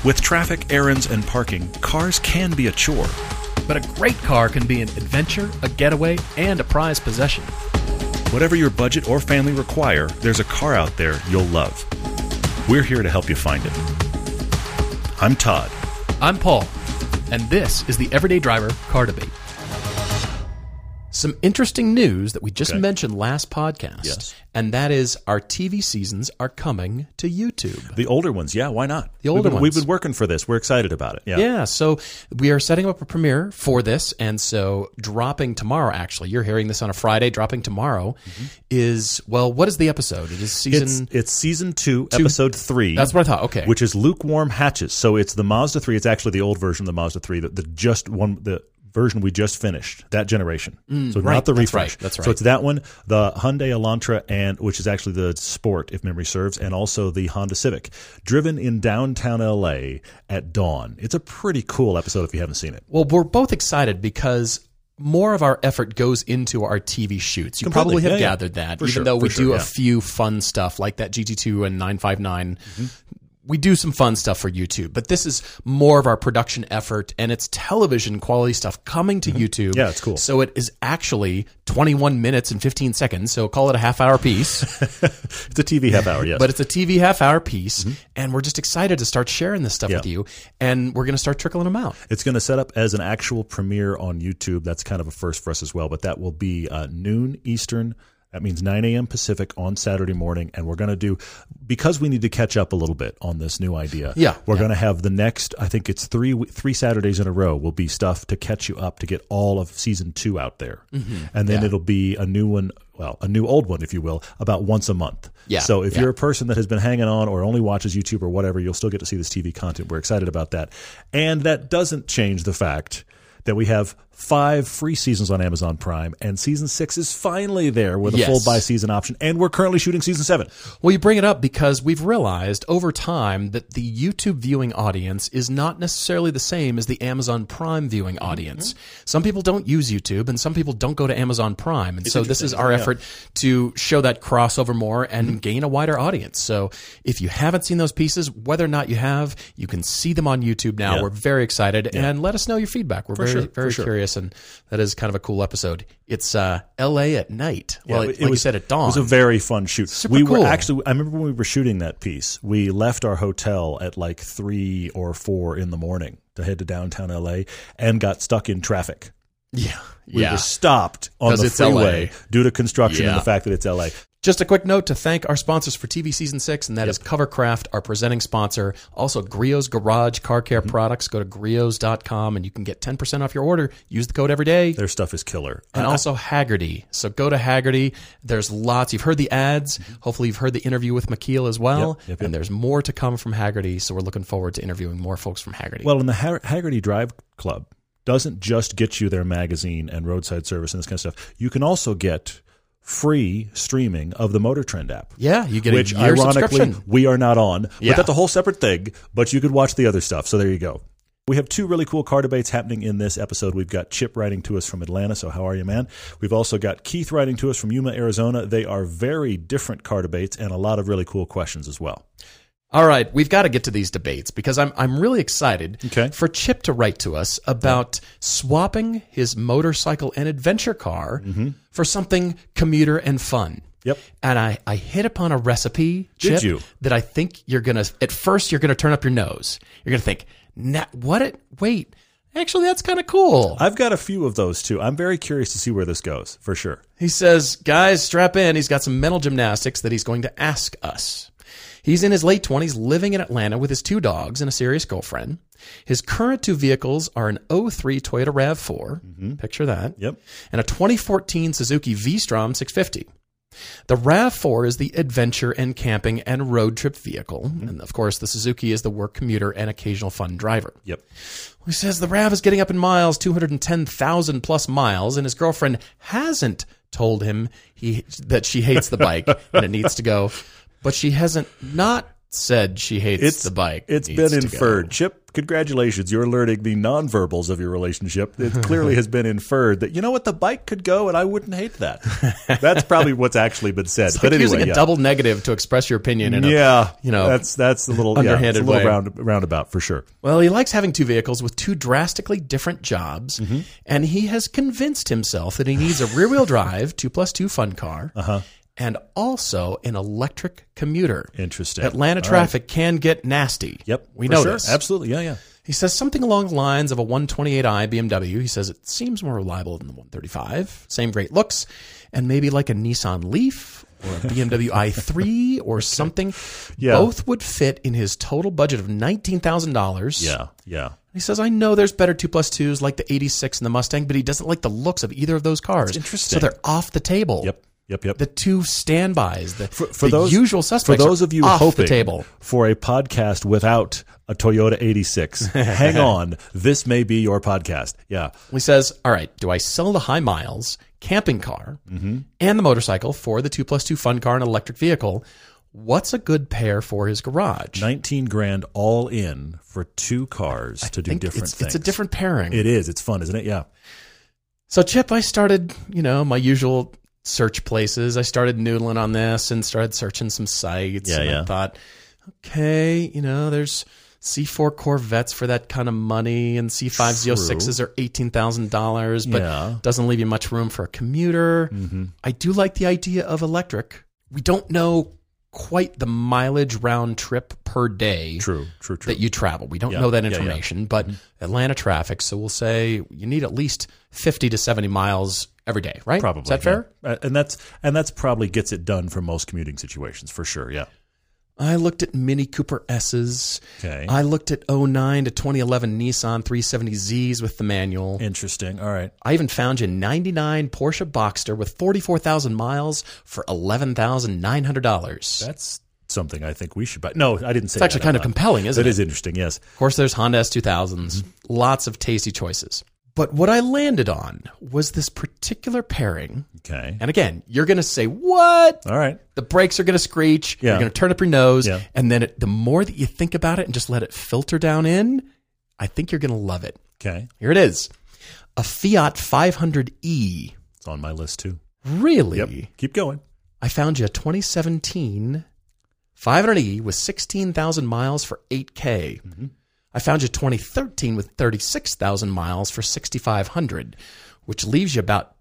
With traffic, errands, and parking, cars can be a chore. But a great car can be an adventure, a getaway, and a prized possession. Whatever your budget or family require, there's a car out there you'll love. We're here to help you find it. I'm Todd. I'm Paul, and this is the Everyday Driver Car Debate. Some interesting news that we just mentioned last podcast, and that is our TV seasons are coming to YouTube. The older ones, yeah, why not? The older ones. We've been working for this. We're excited about it. Yeah, so we are setting up a premiere for this, and so dropping tomorrow, actually, you're hearing this on a Friday, dropping tomorrow is, well, what is the episode? It is season... It's season 2, episode 3. That's what I thought, okay. Which is Lukewarm Hatches. So it's the Mazda 3. It's actually the old version of the Mazda 3, the version we just finished, that generation. So not the refresh. That's right. So it's that one, the Hyundai Elantra, and which is actually the Sport, if memory serves, and also the Honda Civic, driven in downtown LA at dawn. It's a pretty cool episode if you haven't seen it. Well, we're both excited because more of our effort goes into our TV shoots. You probably have gathered that, even though we do a few fun stuff like that GT2 and 959. We do some fun stuff for YouTube, but this is more of our production effort, and it's television quality stuff coming to YouTube. Yeah, it's cool. So it is actually 21 minutes and 15 seconds, so call it a half-hour piece. It's a TV half-hour, yes. But it's a TV half-hour piece, and we're just excited to start sharing this stuff with you, and we're going to start trickling them out. It's going to set up as an actual premiere on YouTube. That's kind of a first for us as well, but that will be noon Eastern. That means 9 a.m. Pacific on Saturday morning, and we're going to do, because we need to catch up a little bit on this new idea, we're going to have the next, I think it's three Saturdays in a row will be stuff to catch you up to get all of season 2 out there. And then it'll be a new one, well, a new old one, if you will, about once a month. So if you're a person that has been hanging on or only watches YouTube or whatever, you'll still get to see this TV content. We're excited about that. And that doesn't change the fact that we have 5 free seasons on Amazon Prime, and season 6 is finally there with a full buy season option, and we're currently shooting season 7. Well, you bring it up because we've realized over time that the YouTube viewing audience is not necessarily the same as the Amazon Prime viewing audience. Some people don't use YouTube, and some people don't go to Amazon Prime, and so this is our effort to show that crossover more and gain a wider audience. So if you haven't seen those pieces, whether or not you have, you can see them on YouTube now. We're very excited, and let us know your feedback. We're very curious. And that is kind of a cool episode. It's L.A. at night. Well, like you said, at dawn. It was a very fun shoot. Super cool. Were actually, I remember when we were shooting that piece, we left our hotel at like 3 or 4 in the morning to head to downtown L.A. and got stuck in traffic. We were stopped on the freeway due to construction and the fact that it's L.A. Just a quick note to thank our sponsors for TV Season 6, and that is Covercraft, our presenting sponsor. Also, Griot's Garage Car Care Products. Go to griots.com, and you can get 10% off your order. Use the code EVERYDAY. Their stuff is killer. And also Hagerty. So go to Hagerty. There's lots. You've heard the ads. Hopefully you've heard the interview with McKeel as well. And there's more to come from Hagerty, so we're looking forward to interviewing more folks from Hagerty. Well, and the Hagerty Drive Club doesn't just get you their magazine and roadside service and this kind of stuff. You can also get free streaming of the Motor Trend app. Yeah, you get which a year ironically subscription. We are not on, but that's a whole separate thing. But you could watch the other stuff. So there you go. We have 2 really cool car debates happening in this episode. We've got Chip writing to us from Atlanta. So how are you, man? We've also got Keith writing to us from Yuma, Arizona. They are very different car debates and a lot of really cool questions as well. All right, we've got to get to these debates because I'm really excited for Chip to write to us about swapping his motorcycle and adventure car for something commuter and fun. And I hit upon a recipe, Chip, that I think you're going to, at first you're going to turn up your nose. You're going to think, wait, actually that's kind of cool. I've got a few of those too. I'm very curious to see where this goes, for sure. He says, guys, strap in. He's got some mental gymnastics that he's going to ask us. He's in his late 20s, living in Atlanta with his 2 dogs and a serious girlfriend. His current 2 vehicles are an 03 Toyota RAV4, picture that, and a 2014 Suzuki V-Strom 650. The RAV4 is the adventure and camping and road trip vehicle, and of course the Suzuki is the work commuter and occasional fun driver. He says the RAV is getting up in miles, 210,000 plus miles, and his girlfriend hasn't told him that she hates the bike and it needs to go. But she hasn't not said she hates the bike. It's been inferred. Chip, congratulations. You're learning the nonverbals of your relationship. It clearly has been inferred that, you know what, the bike could go and I wouldn't hate that. That's probably what's actually been said. It's but like anyway, using a double negative to express your opinion in a, that's a little underhanded it's a little way. roundabout for sure. Well, he likes having two vehicles with two drastically different jobs, and he has convinced himself that he needs a rear-wheel drive 2+2 fun car. And also an electric commuter. Interesting. Atlanta traffic can get nasty. Yep. We know sure. this. Absolutely. Yeah. He says something along the lines of a 128i BMW. He says it seems more reliable than the 135. Same great looks. And maybe like a Nissan Leaf or a BMW i3 or something. Yeah. Both would fit in his total budget of $19,000. Yeah. He says, I know there's better 2+2s like the 86 and the Mustang, but he doesn't like the looks of either of those cars. That's interesting. So they're off the table. Yep. The two standbys, for those usual suspects. For those of you off hoping the table. for a podcast without a Toyota 86, hang on. This may be your podcast. Yeah. He says, all right, do I sell the high miles camping car and the motorcycle for the 2+2 fun car and electric vehicle? What's a good pair for his garage? $19,000 all in for two cars to do different things. It's a different pairing. It is. It's fun, isn't it? Yeah. So, Chip, I started, my usual search places. I started noodling on this and started searching some sites. I thought, okay, there's C4 Corvettes for that kind of money, and C506s are $18,000, but doesn't leave you much room for a commuter. I do like the idea of electric. We don't know quite the mileage round trip per day True. that you travel. We don't know that information, but Atlanta traffic, so we'll say you need at least 50 to 70 miles every day, right? Probably. Is that fair? And that's probably gets it done for most commuting situations, for sure, yeah. I looked at Mini Cooper S's. Okay. I looked at 09 to 2011 Nissan 370Zs with the manual. Interesting. All right. I even found you 99 Porsche Boxster with 44,000 miles for $11,900. That's something I think we should buy. No, I didn't say It's actually kind of compelling, isn't it? It is interesting, yes. Of course, there's Honda S2000s. Lots of tasty choices. But what I landed on was this particular pairing. Okay. And again, you're going to say, what? All right. The brakes are going to screech. Yeah. You're going to turn up your nose. Yeah. And then the more that you think about it and just let it filter down in, I think you're going to love it. Okay. Here it is. A Fiat 500e. It's on my list too. Really? Yep. Keep going. I found you a 2017 500e with 16,000 miles for $8,000. I found you 2013 with 36,000 miles for $6,500, which leaves you about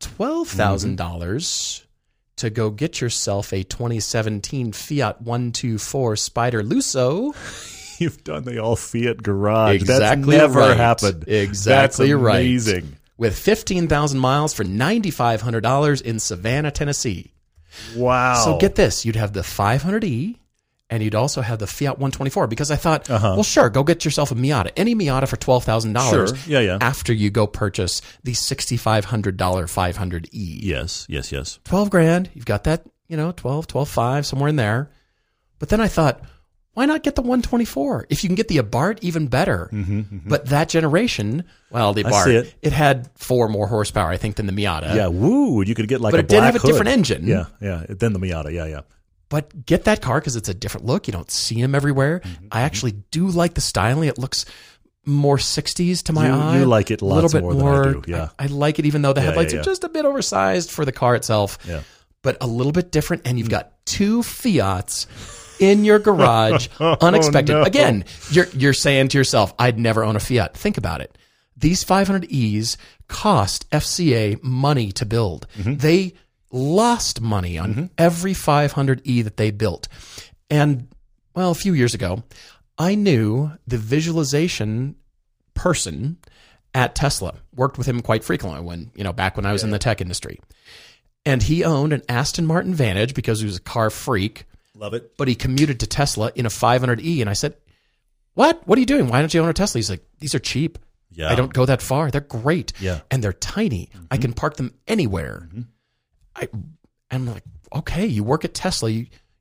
$12,000 to go get yourself a 2017 Fiat 124 Spider Lusso. You've done the all Fiat garage. Exactly. That's never right. happened. Exactly. That's right. amazing. With 15,000 miles for $9,500 in Savannah, Tennessee. Wow. So get this. You'd have the 500e. And you'd also have the Fiat 124 because I thought, well, sure, go get yourself a Miata. Any Miata for $12,000 Sure. Yeah. after you go purchase the $6,500 500e. Yes. $12,000. You've got that, 12.5, somewhere in there. But then I thought, why not get the 124? If you can get the Abarth, even better. But that generation, well, the Abarth, it had 4 more horsepower, I think, than the Miata. Yeah. Woo. You could get like but a it did have a hood. different engine. Yeah. Than the Miata. Yeah. But get that car because it's a different look. You don't see them everywhere. I actually do like the styling. It looks more 60s to my eye. You like it lots a little bit more than I do. Yeah. I like it even though the headlights are just a bit oversized for the car itself. Yeah. But a little bit different. And you've got 2 Fiats in your garage, unexpected. No. Again, you're saying to yourself, I'd never own a Fiat. Think about it. These 500Es cost FCA money to build. They lost money on every 500e that they built. And, well, a few years ago, I knew the visualization person at Tesla, worked with him quite frequently when, back when I was in the tech industry. And he owned an Aston Martin Vantage because he was a car freak. Love it. But he commuted to Tesla in a 500e. And I said, what are you doing? Why don't you own a Tesla? He's like, these are cheap. Yeah. I don't go that far. They're great. Yeah. And they're tiny. I can park them anywhere. I'm like, okay, you work at Tesla.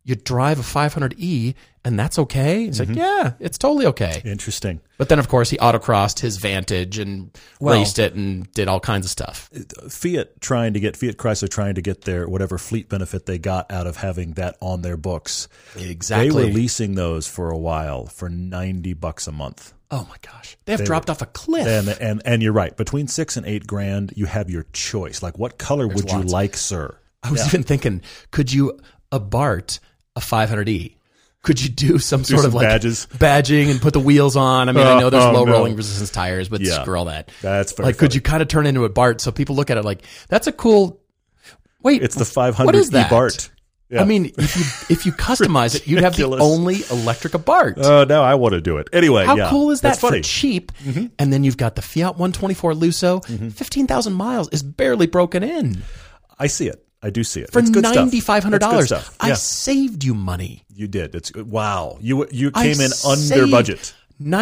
you drive a 500E and that's okay? He's like, yeah, it's totally okay. Interesting. But then, of course, he autocrossed his Vantage and raced it and did all kinds of stuff. Fiat Chrysler trying to get their whatever fleet benefit they got out of having that on their books. Exactly. They were leasing those for a while for $90 a month. Oh my gosh. They have dropped off a cliff. And you're right. Between $6,000 and $8,000, you have your choice. Like, what color would you like, sir? I was even thinking, could you abart a 500E? Could you do some sort of like badging and put the wheels on? I mean, I know there's low rolling resistance tires, but screw all that. That's very like, funny. could you kind of turn into a BART so people look at it like, that's a cool, wait, it's the 500 what is that? BART. Yeah. I mean, if you customize it, you'd have the only electric BART. Oh, now I want to do it. Anyway, how cool is that for funny. cheap? And then you've got the Fiat 124 Lusso, 15,000 miles is barely broken in. I see it. I do see it. For it's good $9,500. stuff. I saved you money. You did. It's wow. You came in under budget.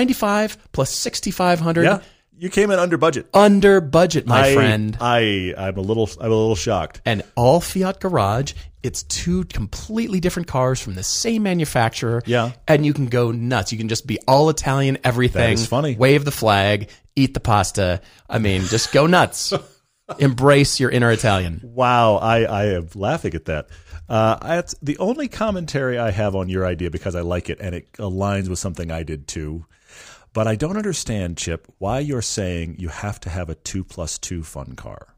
95 plus 6,500. Yeah. You came in under budget. Under budget, my friend. I'm a little shocked. And all Fiat Garage, it's two completely different cars from the same manufacturer. Yeah. And you can go nuts. You can just be all Italian, everything. That is funny. Wave the flag, eat the pasta. I mean, just go nuts. Embrace your inner Italian. Wow, I am laughing at that. It's the only commentary I have on your idea because I like it and it aligns with something I did too. But I don't understand, Chip, why you're saying you have to have a 2+2 fun car.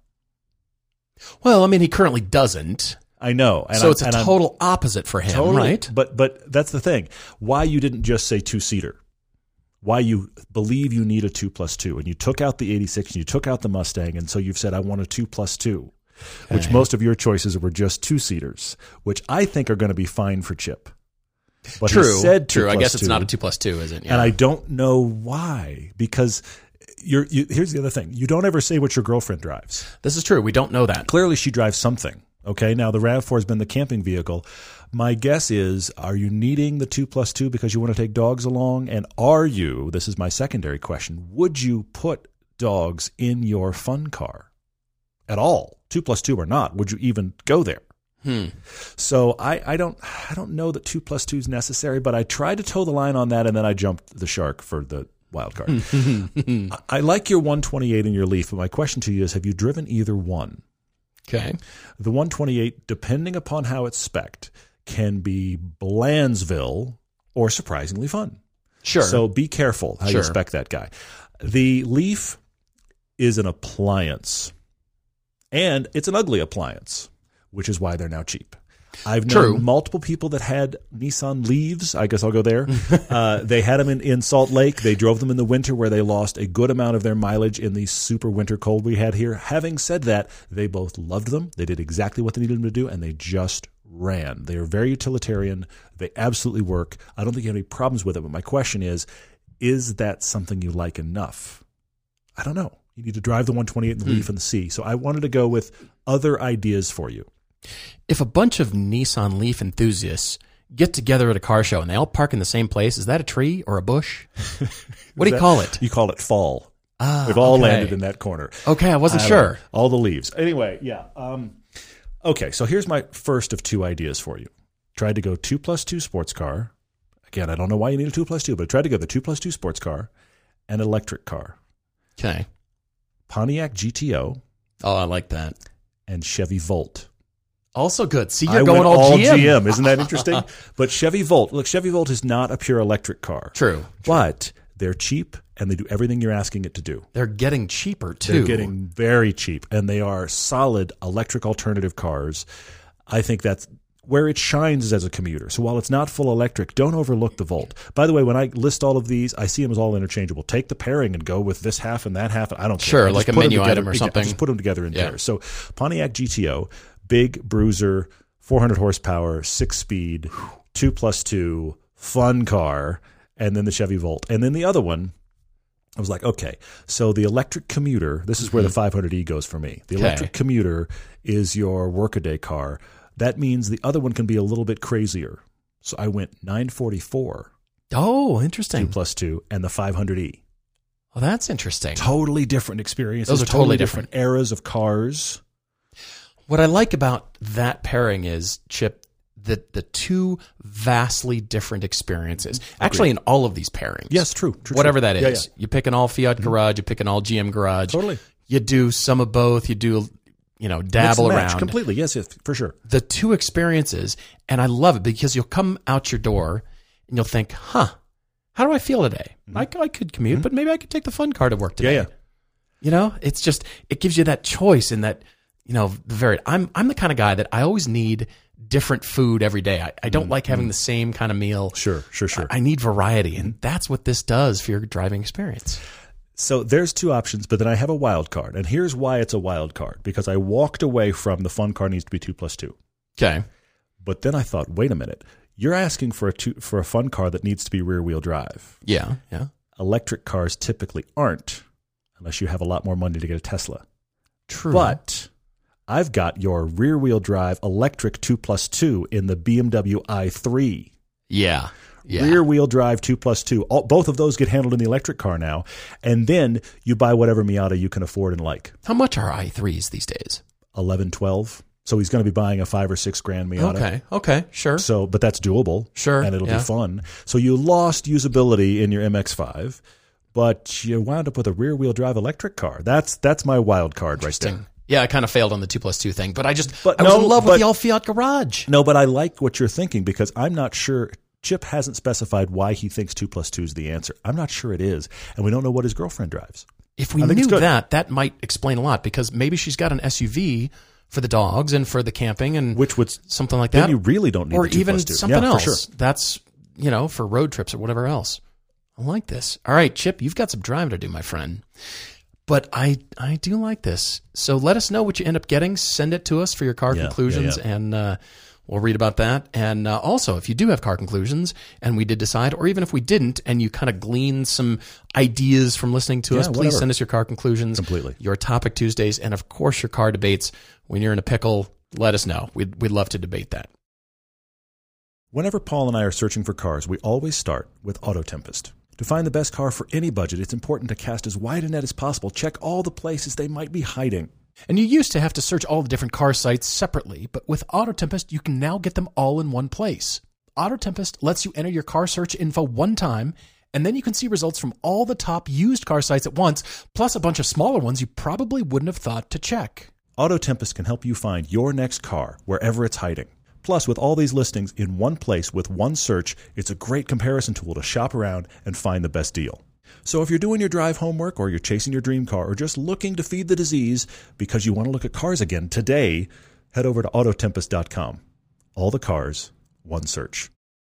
Well, I mean, he currently doesn't. I know. So it's a total opposite for him, right? But that's the thing. Why you didn't just say two-seater? Why you believe you need a 2+2, and you took out the 86 and you took out the Mustang, and so you've said I want a 2+2, which most of your choices were just two-seaters, which I think are going to be fine for Chip. But True. He said 2+2, I guess it's not a 2+2, is it? Yeah. And I don't know why, because here's the other thing: you don't ever say what your girlfriend drives. This is true. We don't know that. Clearly, she drives something. Okay, now the RAV4 has been the camping vehicle. My guess is, are you needing the 2+2 because you want to take dogs along? And this is my secondary question, would you put dogs in your fun car at all? 2+2 or not, would you even go there? So I don't know that 2+2 is necessary, but I tried to toe the line on that, and then I jumped the shark for the wild card. I like your 128 and your Leaf, but my question to you is, have you driven either one? Okay. The 128, depending upon how it's spec'd, can be Blandsville or surprisingly fun. Sure. So be careful how you spec that guy. The Leaf is an appliance, and it's an ugly appliance, which is why they're now cheap. I've known multiple people that had Nissan Leaves. I guess I'll go there. They had them in Salt Lake. They drove them in the winter where they lost a good amount of their mileage in the super winter cold we had here. Having said that, they both loved them. They did exactly what they needed them to do, and they just ran. They are very utilitarian. They absolutely work. I don't think you have any problems with it, but my question is that something you like enough? I don't know. You need to drive the 128 and the Leaf and the C. So I wanted to go with other ideas for you. If a bunch of Nissan Leaf enthusiasts get together at a car show and they all park in the same place, is that a tree or a bush? What do you call it? You call it fall. They've all landed in that corner. Okay, I wasn't sure. All the leaves. Anyway, yeah. Okay, so here's my first of two ideas for you. Tried to go 2+2 sports car. Again, I don't know why you need a 2+2, but I tried to go the 2+2 sports car and electric car. Okay. Pontiac GTO. Oh, I like that. And Chevy Volt. Also good. See, you're going all GM. Isn't that interesting? But Chevy Volt. Look, Chevy Volt is not a pure electric car. True. But they're cheap, and they do everything you're asking it to do. They're getting cheaper, too. They're getting very cheap, and they are solid electric alternative cars. I think that's where it shines is as a commuter. So while it's not full electric, don't overlook the Volt. By the way, when I list all of these, I see them as all interchangeable. Take the pairing and go with this half and that half. I don't care. Sure, like a menu item or something. Just put them together in pairs. So Pontiac GTO, big bruiser, 400 horsepower, 6-speed, 2+2, fun car, and then the Chevy Volt. And then the other one, I was like, okay, so the electric commuter, this is where the 500E goes for me. The electric commuter is your workaday car. That means the other one can be a little bit crazier. So I went 944. Oh, interesting. 2+2 and the 500E. Well, that's interesting. Totally different experiences. Those are totally different eras of cars. What I like about that pairing is, Chip, the two vastly different experiences. Actually, in all of these pairings. Yes, true. Whatever that is. Yeah. You pick an all Fiat garage, you pick an all GM garage. Totally. You do some of both, you do, dabble Mix and match around. completely. Yes, for sure. The two experiences, and I love it because you'll come out your door and you'll think, how do I feel today? I could commute, but maybe I could take the fun car to work today. Yeah. It's just, it gives you that choice in that, I'm the kind of guy that I always need different food every day. I don't like having the same kind of meal. Sure. I need variety, and that's what this does for your driving experience. So there's two options, but then I have a wild card. And here's why it's a wild card. Because I walked away from the fun car needs to be 2+2. Okay. But then I thought, wait a minute. You're asking for a fun car that needs to be rear-wheel drive. Yeah. Electric cars typically aren't, unless you have a lot more money to get a Tesla. True. But I've got your rear-wheel drive electric 2+2 in the BMW i3. Yeah. Rear-wheel drive 2+2. Both of those get handled in the electric car now. And then you buy whatever Miata you can afford and like. How much are i3s these days? 11, 12. So he's going to be buying a $5,000 or $6,000 Miata. Okay, sure. So, but that's doable. Sure. And it'll be fun. So you lost usability in your MX-5, but you wound up with a rear-wheel drive electric car. That's my wild card right there. Yeah, I kind of failed on the 2+2 thing, but I was no, in love with the all Fiat garage. No, but I like what you're thinking because I'm not sure. Chip hasn't specified why he thinks 2+2 is the answer. I'm not sure it is, and we don't know what his girlfriend drives. If we knew that might explain a lot because maybe she's got an SUV for the dogs and for the camping and which would something like that. Then you really don't need or the 2+2. Even something else. For sure. That's for road trips or whatever else. I like this. All right, Chip, you've got some driving to do, my friend. But I do like this. So let us know what you end up getting. Send it to us for your car conclusions, and we'll read about that. And also, if you do have car conclusions, and we did decide, or even if we didn't, and you kind of gleaned some ideas from listening to us, please send us your car conclusions. Completely. Your Topic Tuesdays, and of course, your car debates. When you're in a pickle, let us know. We'd love to debate that. Whenever Paul and I are searching for cars, we always start with Auto Tempest. To find the best car for any budget, it's important to cast as wide a net as possible. Check all the places they might be hiding. And you used to have to search all the different car sites separately, but with Auto Tempest, you can now get them all in one place. Auto Tempest lets you enter your car search info one time, and then you can see results from all the top used car sites at once, plus a bunch of smaller ones you probably wouldn't have thought to check. Auto Tempest can help you find your next car wherever it's hiding. Plus, with all these listings in one place with one search, it's a great comparison tool to shop around and find the best deal. So if you're doing your drive homework or you're chasing your dream car or just looking to feed the disease because you want to look at cars again today, head over to Autotempest.com. All the cars, one search.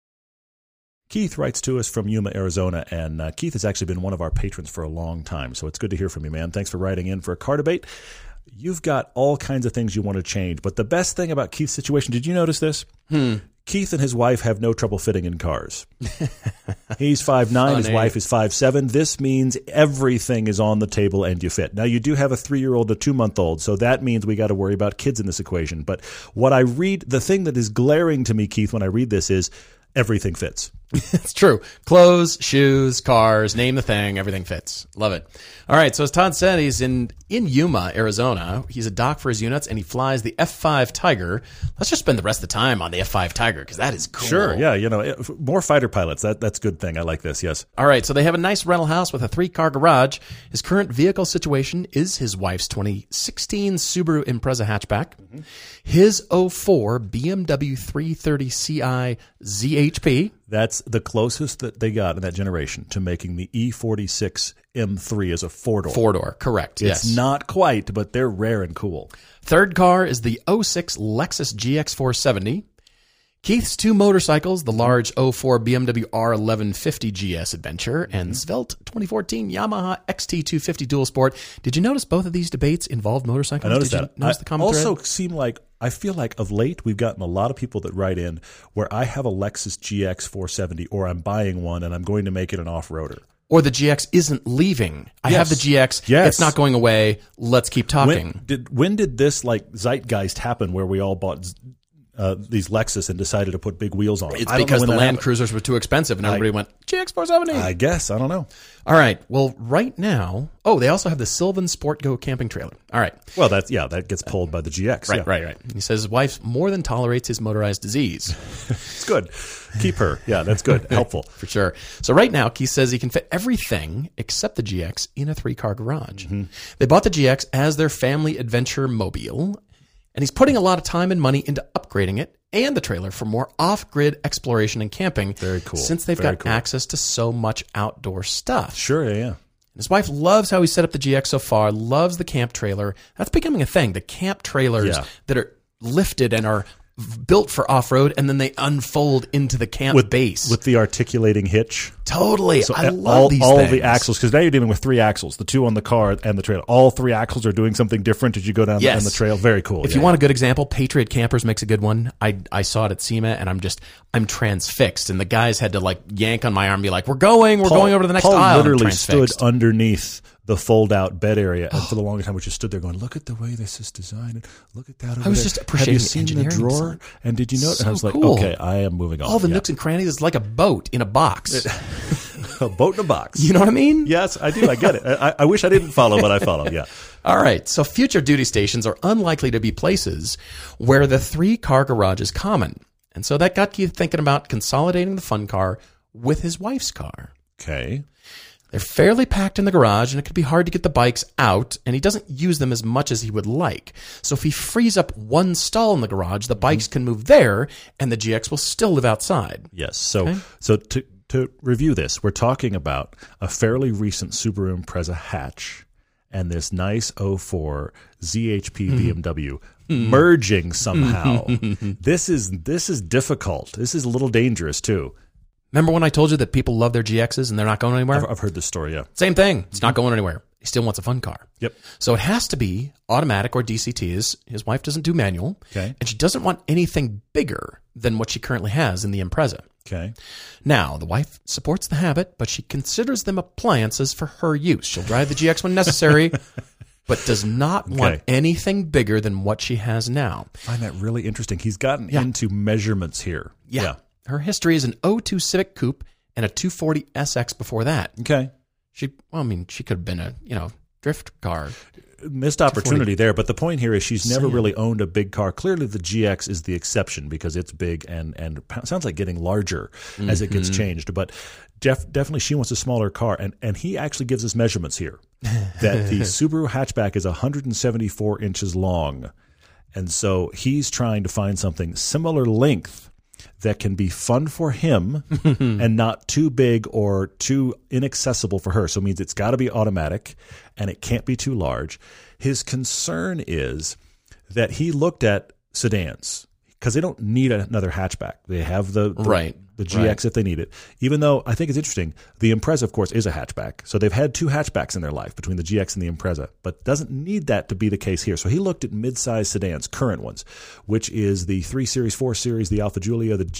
Keith writes to us from Yuma, Arizona, and Keith has actually been one of our patrons for a long time, so it's good to hear from you, man. Thanks for writing in for a car debate. You've got all kinds of things you want to change, but the best thing about Keith's situation, did you notice this? Keith and his wife have no trouble fitting in cars. He's 5'9", his wife is 5'7". This means everything is on the table and you fit. Now, you do have a 3-year-old, a 2-month-old, so that means we got to worry about kids in this equation. But what I read, the thing that is glaring to me, Keith, when I read this is everything fits. It's true. Clothes, shoes, cars, name the thing, everything fits. Love it. All right, so as Todd said, he's in Yuma, Arizona. He's a doc for his units, and he flies the F5 Tiger. Let's just spend the rest of the time on the F5 Tiger, because that is cool. Sure, yeah, more fighter pilots. That's a good thing. I like this, yes. All right, so they have a nice rental house with a 3-car garage. His current vehicle situation is his wife's 2016 Subaru Impreza hatchback, his 04 BMW 330ci ZHP. That's the closest that they got in that generation to making the E46 M3 as a 4-door. 4-door, correct, yes. It's not quite, but they're rare and cool. Third car is the 06 Lexus GX470. Keith's 2 motorcycles, the large 04 BMW R1150 GS Adventure and Svelte 2014 Yamaha XT250 Dual Sport. Did you notice both of these debates involved motorcycles? I noticed Did that. you notice the common thread? I feel like of late we've gotten a lot of people that write in where I have a Lexus GX 470 or I'm buying one and I'm going to make it an off-roader. Or the GX isn't leaving. I have the GX. Yes. It's not going away. Let's keep talking. When did this like zeitgeist happen where we all bought these Lexus and decided to put big wheels on them. It's because the Land Cruisers were too expensive and everybody went, GX 470. I guess. I don't know. All right. Well, right now, they also have the Sylvan Sport Go camping trailer. All right. Well, that gets pulled by the GX. Right. He says his wife more than tolerates his motorized disease. It's good. Keep her. Yeah, that's good. Helpful. For sure. So right now, Keith says he can fit everything except the GX in a 3-car garage. Mm-hmm. They bought the GX as their family adventure mobile, and he's putting a lot of time and money into upgrading it and the trailer for more off-grid exploration and camping. Very cool. Since they've got access to so much outdoor stuff. Sure, yeah. His wife loves how he set up the GX so far, loves the camp trailer. That's becoming a thing. The camp trailers that are lifted and are built for off-road, and then they unfold into the camp base. With the articulating hitch. Totally. So I love these all things. the axles, because now you're dealing with 3 axles, the 2 on the car and the trailer. All 3 axles are doing something different as you go down the trail. Very cool. If you want a good example, Patriot Campers makes a good one. I saw it at SEMA, and I'm transfixed. And the guys had to yank on my arm and be like, we're going over to the next aisle. Paul literally stood underneath the fold-out bed area, and for the longest time, we just stood there going, "Look at the way this is designed. And look at that over there. I was just appreciating Have you seen the drawer? And did you know?" And I was like, "Okay, I am moving on." All the nooks and crannies is like a boat in a box. A boat in a box. You know what I mean? Yes, I do. I get it. I wish I didn't follow, but I follow. Yeah. All right. So future duty stations are unlikely to be places where the 3-car garage is common, and so that got Keith thinking about consolidating the fun car with his wife's car. Okay. They're fairly packed in the garage, and it could be hard to get the bikes out, and he doesn't use them as much as he would like. So if he frees up one stall in the garage, the bikes can move there, and the GX will still live outside. Yes. So to review this, we're talking about a fairly recent Subaru Impreza hatch and this nice 04 ZHP BMW merging somehow. This is difficult. This is a little dangerous too. Remember when I told you that people love their GXs and they're not going anywhere? I've heard this story, yeah. Same thing. It's not going anywhere. He still wants a fun car. Yep. So it has to be automatic or DCT. His wife doesn't do manual. Okay. And she doesn't want anything bigger than what she currently has in the Impreza. Okay. Now, the wife supports the habit, but she considers them appliances for her use. She'll drive the GX when necessary, but does not want anything bigger than what she has now. I find that really interesting. He's gotten into measurements here. Yeah. Her history is an 02 Civic Coupe and a 240 SX before that. Okay. She could have been a, drift car. Missed opportunity there, but the point here is she's never really owned a big car. Clearly the GX is the exception because it's big and sounds like getting larger as it gets changed. But definitely she wants a smaller car, and he actually gives us measurements here that the Subaru hatchback is 174 inches long. And so he's trying to find something similar length that can be fun for him and not too big or too inaccessible for her. So it means it's got to be automatic and it can't be too large. His concern is that he looked at sedans because they don't need another hatchback. They have the GX if they need it. Even though I think it's interesting, the Impreza, of course, is a hatchback. So they've had 2 hatchbacks in their life between the GX and the Impreza, but doesn't need that to be the case here. So he looked at mid-size sedans, current ones, which is the 3 Series, 4 Series, the Alfa Giulia, the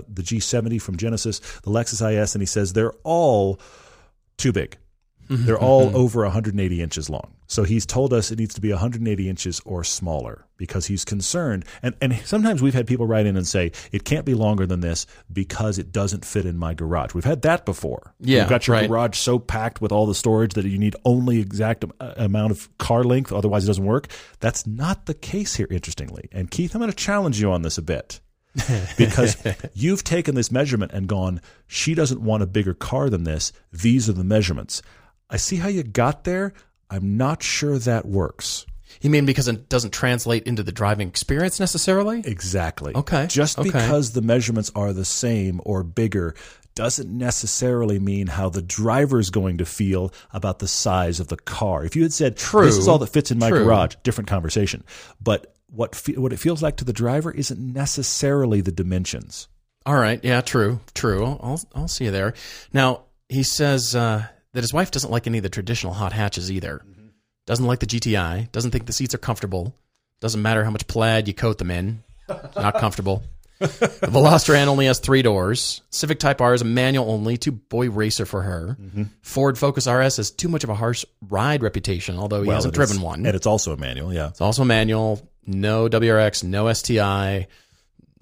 G70 from Genesis, the Lexus IS, and he says they're all too big. They're all over 180 inches long. So he's told us it needs to be 180 inches or smaller because he's concerned. And sometimes we've had people write in and say, it can't be longer than this because it doesn't fit in my garage. We've had that before. Yeah, you've got your garage so packed with all the storage that you need only exact amount of car length, otherwise it doesn't work. That's not the case here, interestingly. And Keith, I'm going to challenge you on this a bit. Because you've taken this measurement and gone, she doesn't want a bigger car than this. These are the measurements. I see how you got there. I'm not sure that works. You mean because it doesn't translate into the driving experience necessarily? Exactly. Okay. Just because the measurements are the same or bigger doesn't necessarily mean how the driver's going to feel about the size of the car. If you had said, this is all that fits in my garage, different conversation. But what it feels like to the driver isn't necessarily the dimensions. All right. Yeah, true. I'll see you there. Now, he says that his wife doesn't like any of the traditional hot hatches either. Doesn't like the GTI. Doesn't think the seats are comfortable. Doesn't matter how much plaid you coat them in. Not comfortable. The Velostran only has 3 doors. Civic Type R is a manual only, too boy racer for her. Ford Focus RS has too much of a harsh ride reputation, although he hasn't driven one. And it's also a manual, yeah. It's also a manual. No WRX, no STI.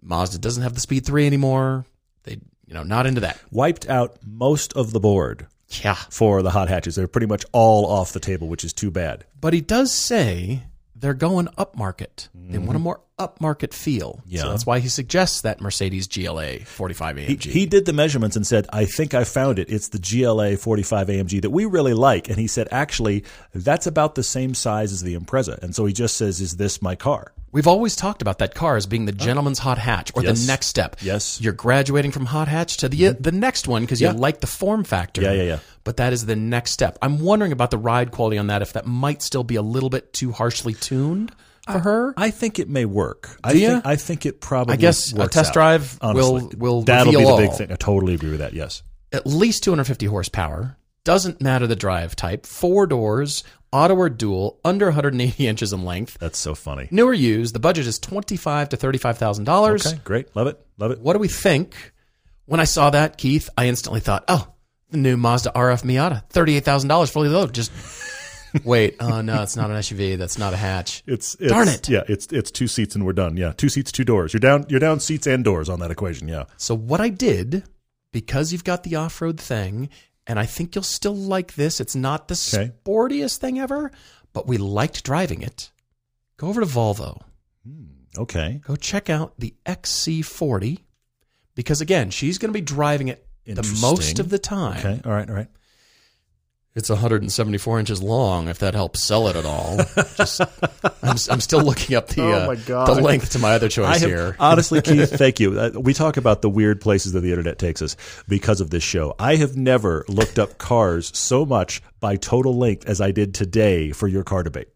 Mazda doesn't have the Speed 3 anymore. They, not into that. Wiped out most of the board Yeah. for the hot hatches. They're pretty much all off the table, which is too bad. But he does say they're going upmarket. They want a more upmarket feel. Yeah. So that's why he suggests that Mercedes GLA 45 AMG. He did the measurements and said, I think I found it. It's the GLA 45 AMG that we really like. And he said, actually, that's about the same size as the Impreza. And so he just says, is this my car? We've always talked about that car as being the gentleman's hot hatch, or Yes. the next step. Yes. You're graduating from hot hatch to the next one because you like the form factor. Yeah. But that is the next step. I'm wondering about the ride quality on that, if that might still be a little bit too harshly tuned for her. I think it may work. you? I think it probably I guess a works test out, drive honestly. will That'll be reveal the big all. thing. I totally agree with that, yes. At least 250 horsepower. Doesn't matter the drive type. 4 doors, auto or dual, under 180 inches in length. That's so funny. New or used. The budget is $25,000 to $35,000. Okay, great. Love it. What do we think? When I saw that, Keith, I instantly thought, oh, the new Mazda RF Miata, $38,000 fully loaded. Just wait. Oh no, it's not an SUV. That's not a hatch. It's Darn it. Yeah, it's 2 seats and we're done. Yeah, 2 seats, 2 doors. You're down seats and doors on that equation. Yeah. So what I did, because you've got the off-road thing, and I think you'll still like this. It's not the sportiest thing ever, but we liked driving it. Go over to Volvo. Okay. Go check out the XC40, because again, she's going to be driving it the Interesting. most of the time. Okay. All right. It's 174 inches long, if that helps sell it at all. I'm still looking up Oh my God. the length to my other choice here. Honestly, Keith, thank you. We talk about the weird places that the internet takes us because of this show. I have never looked up cars so much by total length as I did today for your car debate.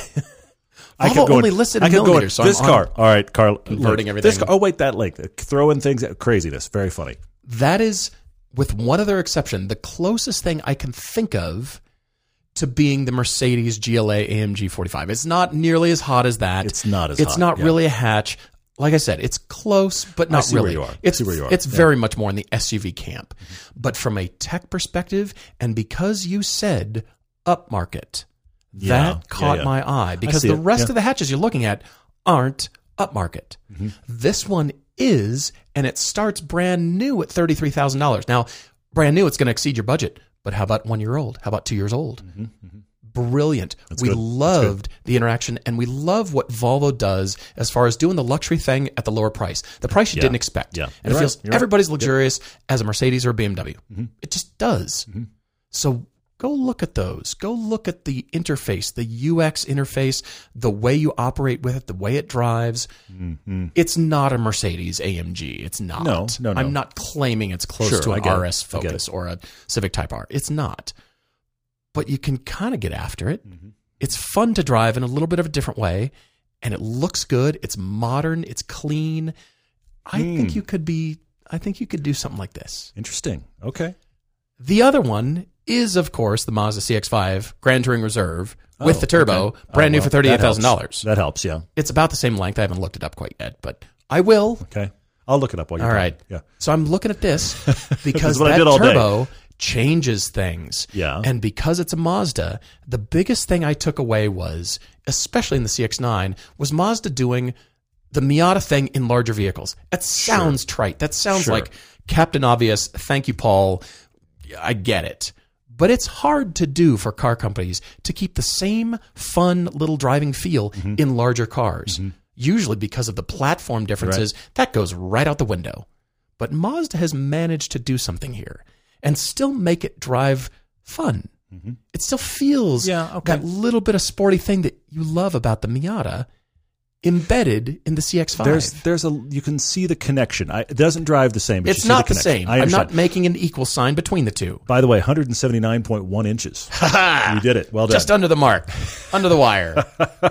Volvo only listed in millimeters, so this I'm car. All right, Carl. converting look, everything. This car, oh, wait, that length. Throw in things. Craziness. Very funny. That is, with one other exception, the closest thing I can think of to being the Mercedes GLA AMG 45. It's not nearly as hot as that. It's not as It's hot, not yeah. really a hatch. Like I said, it's close, but not see where really. you are. It's See where you are. It's very much more in the SUV camp. But from a tech perspective, and because you said upmarket, that caught my eye, because see the it. rest Yeah. of the hatches you're looking at aren't upmarket. This one is, and it starts brand new at $33,000. Now, brand new, it's going to exceed your budget. But how about 1 year old? How about 2 years old? Brilliant. We good. loved the interaction, and we love what Volvo does as far as doing the luxury thing at the lower price. The price you didn't expect. Yeah. And You're it feels right. You're right. everybody's luxurious as a Mercedes or a BMW. It just does. So go look at those. Go look at the interface, the UX interface, the way you operate with it, the way it drives. It's not a Mercedes AMG. It's not. No. I'm not claiming it's close Sure, to I an get it. RS I get Focus or a Civic Type R. It's not. But you can kind of get after it. It's fun to drive in a little bit of a different way, and it looks good. It's modern. It's clean. I think you could do something like this. Interesting. Okay. The other one is, of course, the Mazda CX-5 Grand Touring Reserve with the turbo, okay. brand new well, for $38,000. That helps, yeah. It's about the same length. I haven't looked it up quite yet, but I will. Okay. I'll look it up while you're All talking. right. Yeah. So I'm looking at this because what I that did all day. turbo changes things. Yeah. And because it's a Mazda, the biggest thing I took away was, especially in the CX-9, was Mazda doing the Miata thing in larger vehicles. That sounds trite. That sounds Sure. like Captain Obvious. Thank you, Paul. I get it. But it's hard to do for car companies to keep the same fun little driving feel in larger cars. Usually because of the platform differences, that goes right out the window. But Mazda has managed to do something here and still make it drive fun. It still feels that little bit of sporty thing that you love about the Miata embedded in the CX-5. You can see the connection. It doesn't drive the same. But It's you see not the connection. same. I I'm understand. not making an equal sign between the two. By the way, 179.1 inches. You did it. Well done. Just under the mark, under the wire.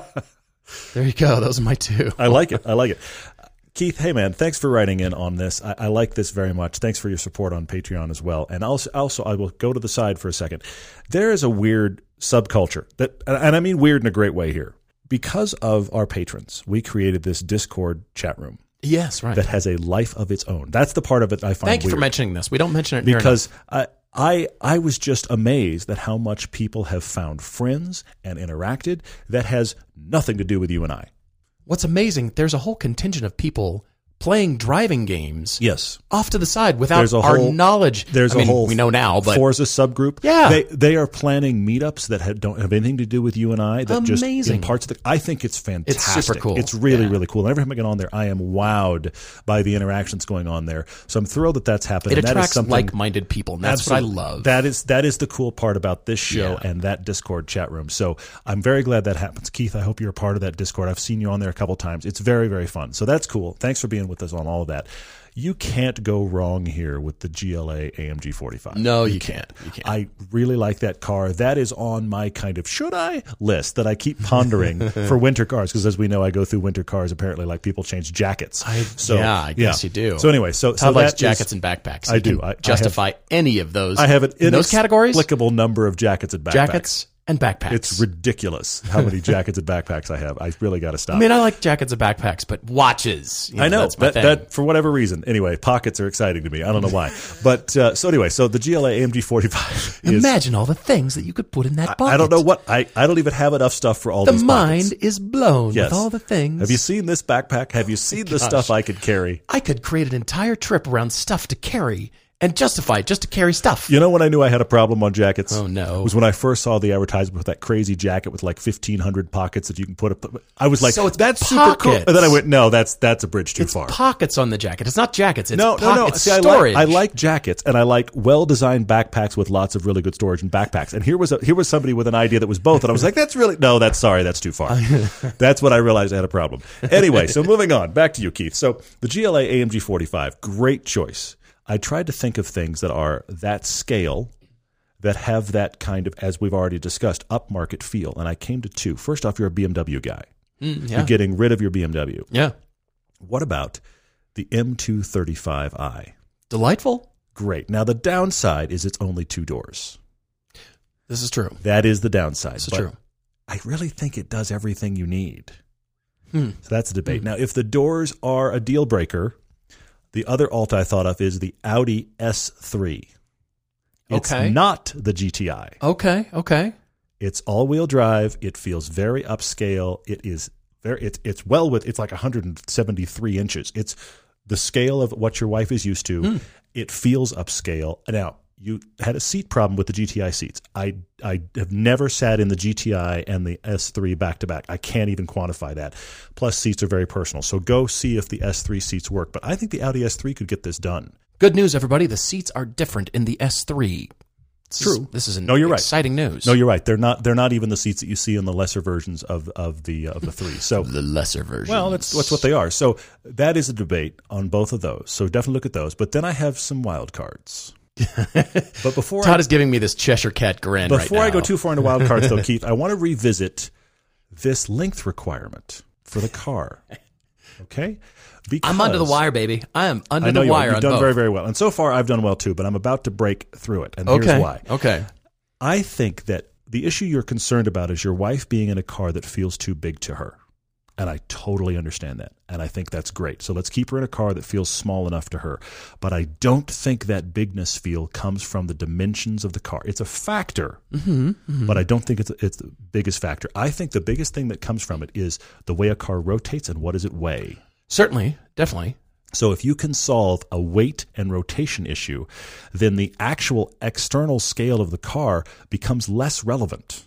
There you go. Those are my two. I like it. I like it. Keith, hey man, thanks for writing in on this. I like this very much. Thanks for your support on Patreon as well. And also, I will go to the side for a second. There is a weird subculture that, and I mean weird in a great way here. Because of our patrons, we created this Discord chat room Yes, right. that has a life of its own. That's the part of it I find Thank you weird. for mentioning this. We don't mention it near Because I was just amazed at how much people have found friends and interacted that has nothing to do with you and I. What's amazing, there's a whole contingent of people playing driving games Yes. off to the side without There's a our whole- knowledge. There's a whole we know now, but Forza subgroup. Yeah. They are planning meetups that don't have anything to do with you and I. That just Amazing. in parts of the. I think it's fantastic. It's super cool. It's really, Yeah. really cool. And every time I get on there, I am wowed by the interactions going on there. So I'm thrilled that that's happening. it And that is attracts something- like-minded people, and that's Absolutely. what I love. That is the cool part about this show and that Discord chat room. So I'm very glad that happens. Keith, I hope you're a part of that Discord. I've seen you on there a couple times. It's very, very fun. So that's cool. Thanks for being with us on all of that. You can't go wrong here with the GLA AMG 45. No, you can't. You can't. I really like that car. That is on my kind of should I list that I keep pondering for winter cars, because as we know, I go through winter cars apparently like people change jackets. I guess you do. So anyway, so Todd likes that jackets is- and backpacks. I You do. can I justify any of those. I have an in those categories. inexplicable number of jackets and backpacks. Jackets and backpacks. It's ridiculous how many jackets and backpacks I have. I really got to stop. I mean, I like jackets and backpacks, but watches. I know that's my thing. that for whatever reason. Anyway, pockets are exciting to me. I don't know why, but so anyway, so the GLA AMG 45 is. Imagine all the things that you could put in that pocket. I don't know what I don't even have enough stuff for all The these mind pockets. is blown Yes. with all the things. Have you seen this backpack? Have you seen the stuff I could carry? I could create an entire trip around stuff to carry and justify just to carry stuff. You know when I knew I had a problem on jackets? Oh, no. Was when I first saw the advertisement with that crazy jacket with like 1,500 pockets that you can put up. I was like, So it's that's super cool. pockets. And then I went, no, that's a bridge too far. Pockets on the jacket. It's not jackets. It's No. It's See, storage. I like jackets, and I like well-designed backpacks with lots of really good storage and backpacks. And here was somebody with an idea that was both, and I was like, that's too far. That's when I realized I had a problem. Anyway, so moving on, back to you, Keith. So the GLA AMG 45, great choice. I tried to think of things that are that scale, that have that kind of, as we've already discussed, upmarket feel, and I came to two. First off, you're a BMW guy. Yeah. You're getting rid of your BMW. Yeah. What about the M235i? Delightful. Great. Now, the downside is it's only 2 doors. This is true. That is the downside. This is But true. I really think it does everything you need. So that's a debate. Now, if the doors are a deal breaker, the other alt I thought of is the Audi S3. It's Okay. not the GTI. Okay. It's all-wheel drive. It feels very upscale. It is it's like 173 inches. It's the scale of what your wife is used to. It feels upscale. Now, you had a seat problem with the GTI seats. I have never sat in the GTI and the S3 back-to-back. I can't even quantify that. Plus, seats are very personal. So go see if the S3 seats work. But I think the Audi S3 could get this done. Good news, everybody. The seats are different in the S3. This is No, you're right. exciting news. No, you're right. They're not even the seats that you see in the lesser versions of the 3. So The lesser version. well, that's what they are. So that is a debate on both of those. So definitely look at those. But then I have some wild cards. But before Todd is giving me this Cheshire Cat grin right now. Before I go too far into wild cards, though, Keith, I want to revisit this length requirement for the car. Okay? Because I'm under the wire, baby. I am under I know the wire you've on done both. very, very well. And so far, I've done well, too, but I'm about to break through it. And here's why. Okay. I think that the issue you're concerned about is your wife being in a car that feels too big to her. And I totally understand that. And I think that's great. So let's keep her in a car that feels small enough to her. But I don't think that bigness feel comes from the dimensions of the car. It's a factor, but I don't think it's the biggest factor. I think the biggest thing that comes from it is the way a car rotates and what does it weigh. Certainly. Definitely. So if you can solve a weight and rotation issue, then the actual external scale of the car becomes less relevant.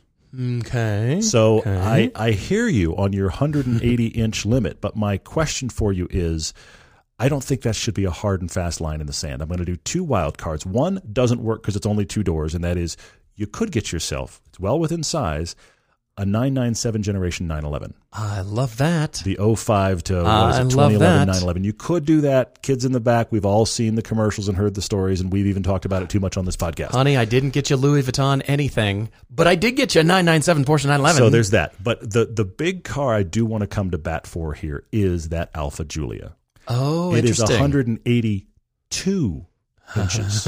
Okay. So I hear you on your 180-inch limit, but my question for you is, I don't think that should be a hard and fast line in the sand. I'm going to do 2 wild cards. One doesn't work because it's only 2 doors, and that is you could get yourself, it's well within size, a 997 generation 911. I love that. The 05 to I love 2011 that. 911. You could do that. Kids in the back, we've all seen the commercials and heard the stories, and we've even talked about it too much on this podcast. Honey, I didn't get you Louis Vuitton anything, but I did get you a 997 Porsche 911. So there's that. But the big car I do want to come to bat for here is that Alfa Giulia. Oh, It is interesting. 182 inches.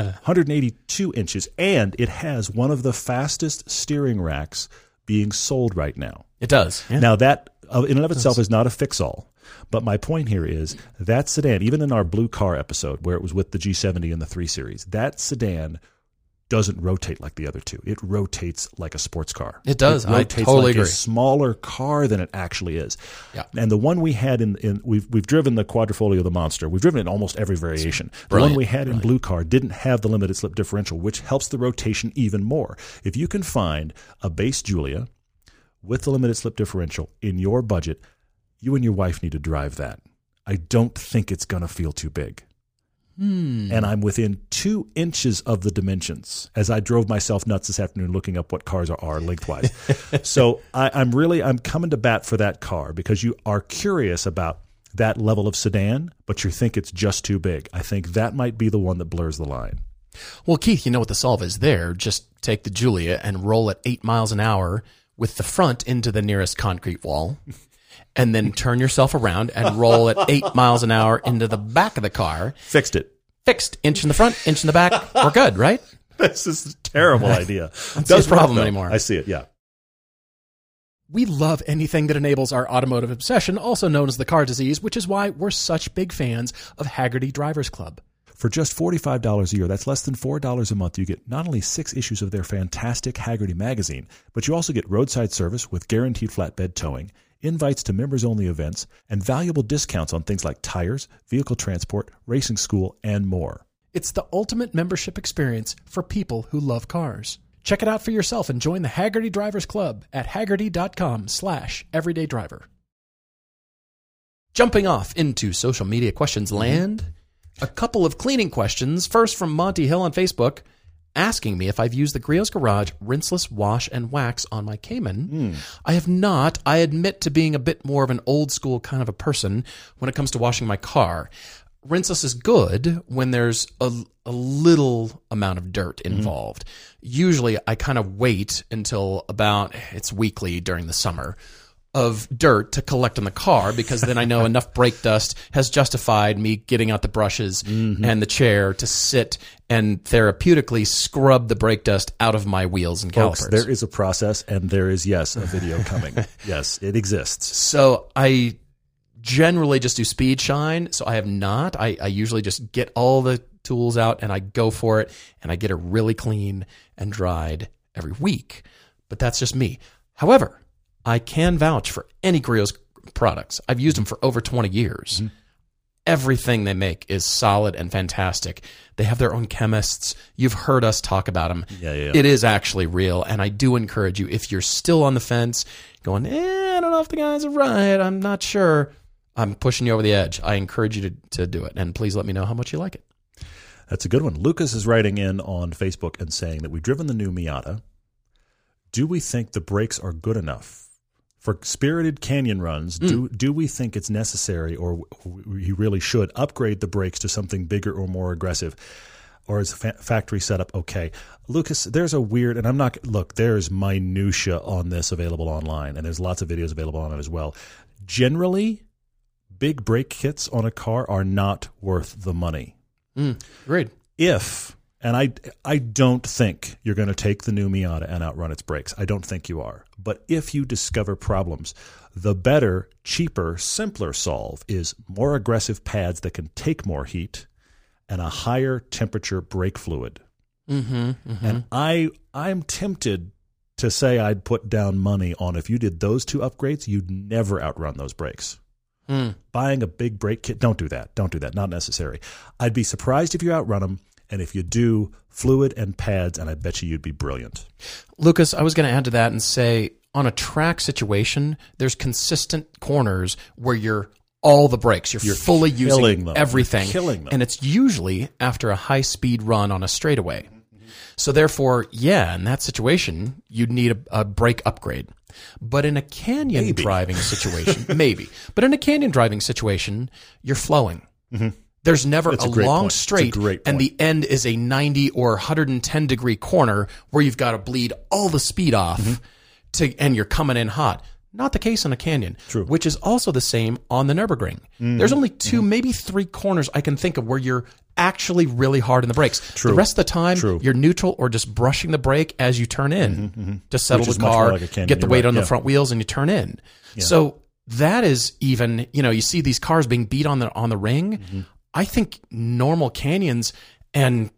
182 inches. And it has one of the fastest steering racks being sold right now. It does. Yeah. Now, that in and of itself is not a fix-all. But my point here is that sedan, even in our blue car episode where it was with the G70 and the 3 Series, that sedan doesn't rotate like the other two. It rotates like a sports car. It does. It rotates I totally like agree. a smaller car than it actually is. Yeah. And the one we had we've driven the Quadrifoglio, the Monster. We've driven it in almost every variation. The one we had in Blue Car didn't have the limited slip differential, which helps the rotation even more. If you can find a base Giulia with the limited slip differential in your budget, you and your wife need to drive that. I don't think it's going to feel too big. And I'm within 2 inches of the dimensions as I drove myself nuts this afternoon looking up what cars are lengthwise. So I'm coming to bat for that car because you are curious about that level of sedan, but you think it's just too big. I think that might be the one that blurs the line. Well, Keith, you know what the solve is there. Just take the Giulia and roll at 8 miles an hour with the front into the nearest concrete wall. And then turn yourself around and roll at 8 miles an hour into the back of the car. Fixed it. Fixed. Inch in the front, inch in the back. We're good, right? This is a terrible idea. Doesn't problem anymore. I see it, yeah. We love anything that enables our automotive obsession, also known as the car disease, which is why we're such big fans of Hagerty Drivers Club. For just $45 a year, that's less than $4 a month, you get not only 6 issues of their fantastic Hagerty magazine, but you also get roadside service with guaranteed flatbed towing, invites to members-only events, and valuable discounts on things like tires, vehicle transport, racing school, and more. It's the ultimate membership experience for people who love cars. Check it out for yourself and join the Hagerty Drivers Club at hagerty.com/everydaydriver. Jumping off into social media questions land, a couple of cleaning questions. First from Monty Hill on Facebook, asking me if I've used the Griot's Garage rinseless wash and wax on my Cayman. I have not. I admit to being a bit more of an old school kind of a person when it comes to washing my car. Rinseless is good when there's a little amount of dirt involved. Usually I kind of wait until it's weekly during the summer of dirt to collect on the car, because then I know enough brake dust has justified me getting out the brushes and the chair to sit and therapeutically scrub the brake dust out of my wheels and calipers. Folks, there is a process, and there is, yes, a video coming. Yes, it exists. So I generally just do speed shine. So I have not. I usually just get all the tools out and I go for it, and I get it really clean and dried every week. But that's just me. However, I can vouch for any Griot's products. I've used them for over 20 years. Everything they make is solid and fantastic. They have their own chemists. You've heard us talk about them. Yeah. It is actually real, and I do encourage you, if you're still on the fence, going, I don't know if the guys are right, I'm not sure, I'm pushing you over the edge. I encourage you to do it, and please let me know how much you like it. That's a good one. Lucas is writing in on Facebook and saying that we've driven the new Miata. Do we think the brakes are good enough? For spirited canyon runs, do we think it's necessary, or we really should upgrade the brakes to something bigger or more aggressive? Or is factory setup okay? Lucas, there's a weird, and there's minutia on this available online, and there's lots of videos available on it as well. Generally, big brake kits on a car are not worth the money. Agreed. And I don't think you're going to take the new Miata and outrun its brakes. I don't think you are. But if you discover problems, the better, cheaper, simpler solve is more aggressive pads that can take more heat and a higher temperature brake fluid. And I'm tempted to say I'd put down money on, if you did those two upgrades, you'd never outrun those brakes. Buying a big brake kit, don't do that. Don't do that. Not necessary. I'd be surprised if you outrun them. And if you do, fluid and pads, and I bet you'd be brilliant. Lucas, I was going to add to that and say, on a track situation, there's consistent corners where you're all the brakes. You're fully using everything. You're killing them. And it's usually after a high-speed run on a straightaway. So therefore, in that situation, you'd need a brake upgrade. But in a canyon driving situation, maybe. But in a canyon driving situation, you're flowing. There's never a long straight, and the end is a 90 or 110 degree corner where you've got to bleed all the speed off and you're coming in hot. Not the case on a canyon, which is also the same on the Nürburgring. There's only 2, maybe 3 corners I can think of where you're actually really hard in the brakes. The rest of the time, you're neutral or just brushing the brake as you turn in to settle the car, get the weight on the front wheels, and you turn in. So that is even, you see these cars being beat on the ring. I think normal canyons and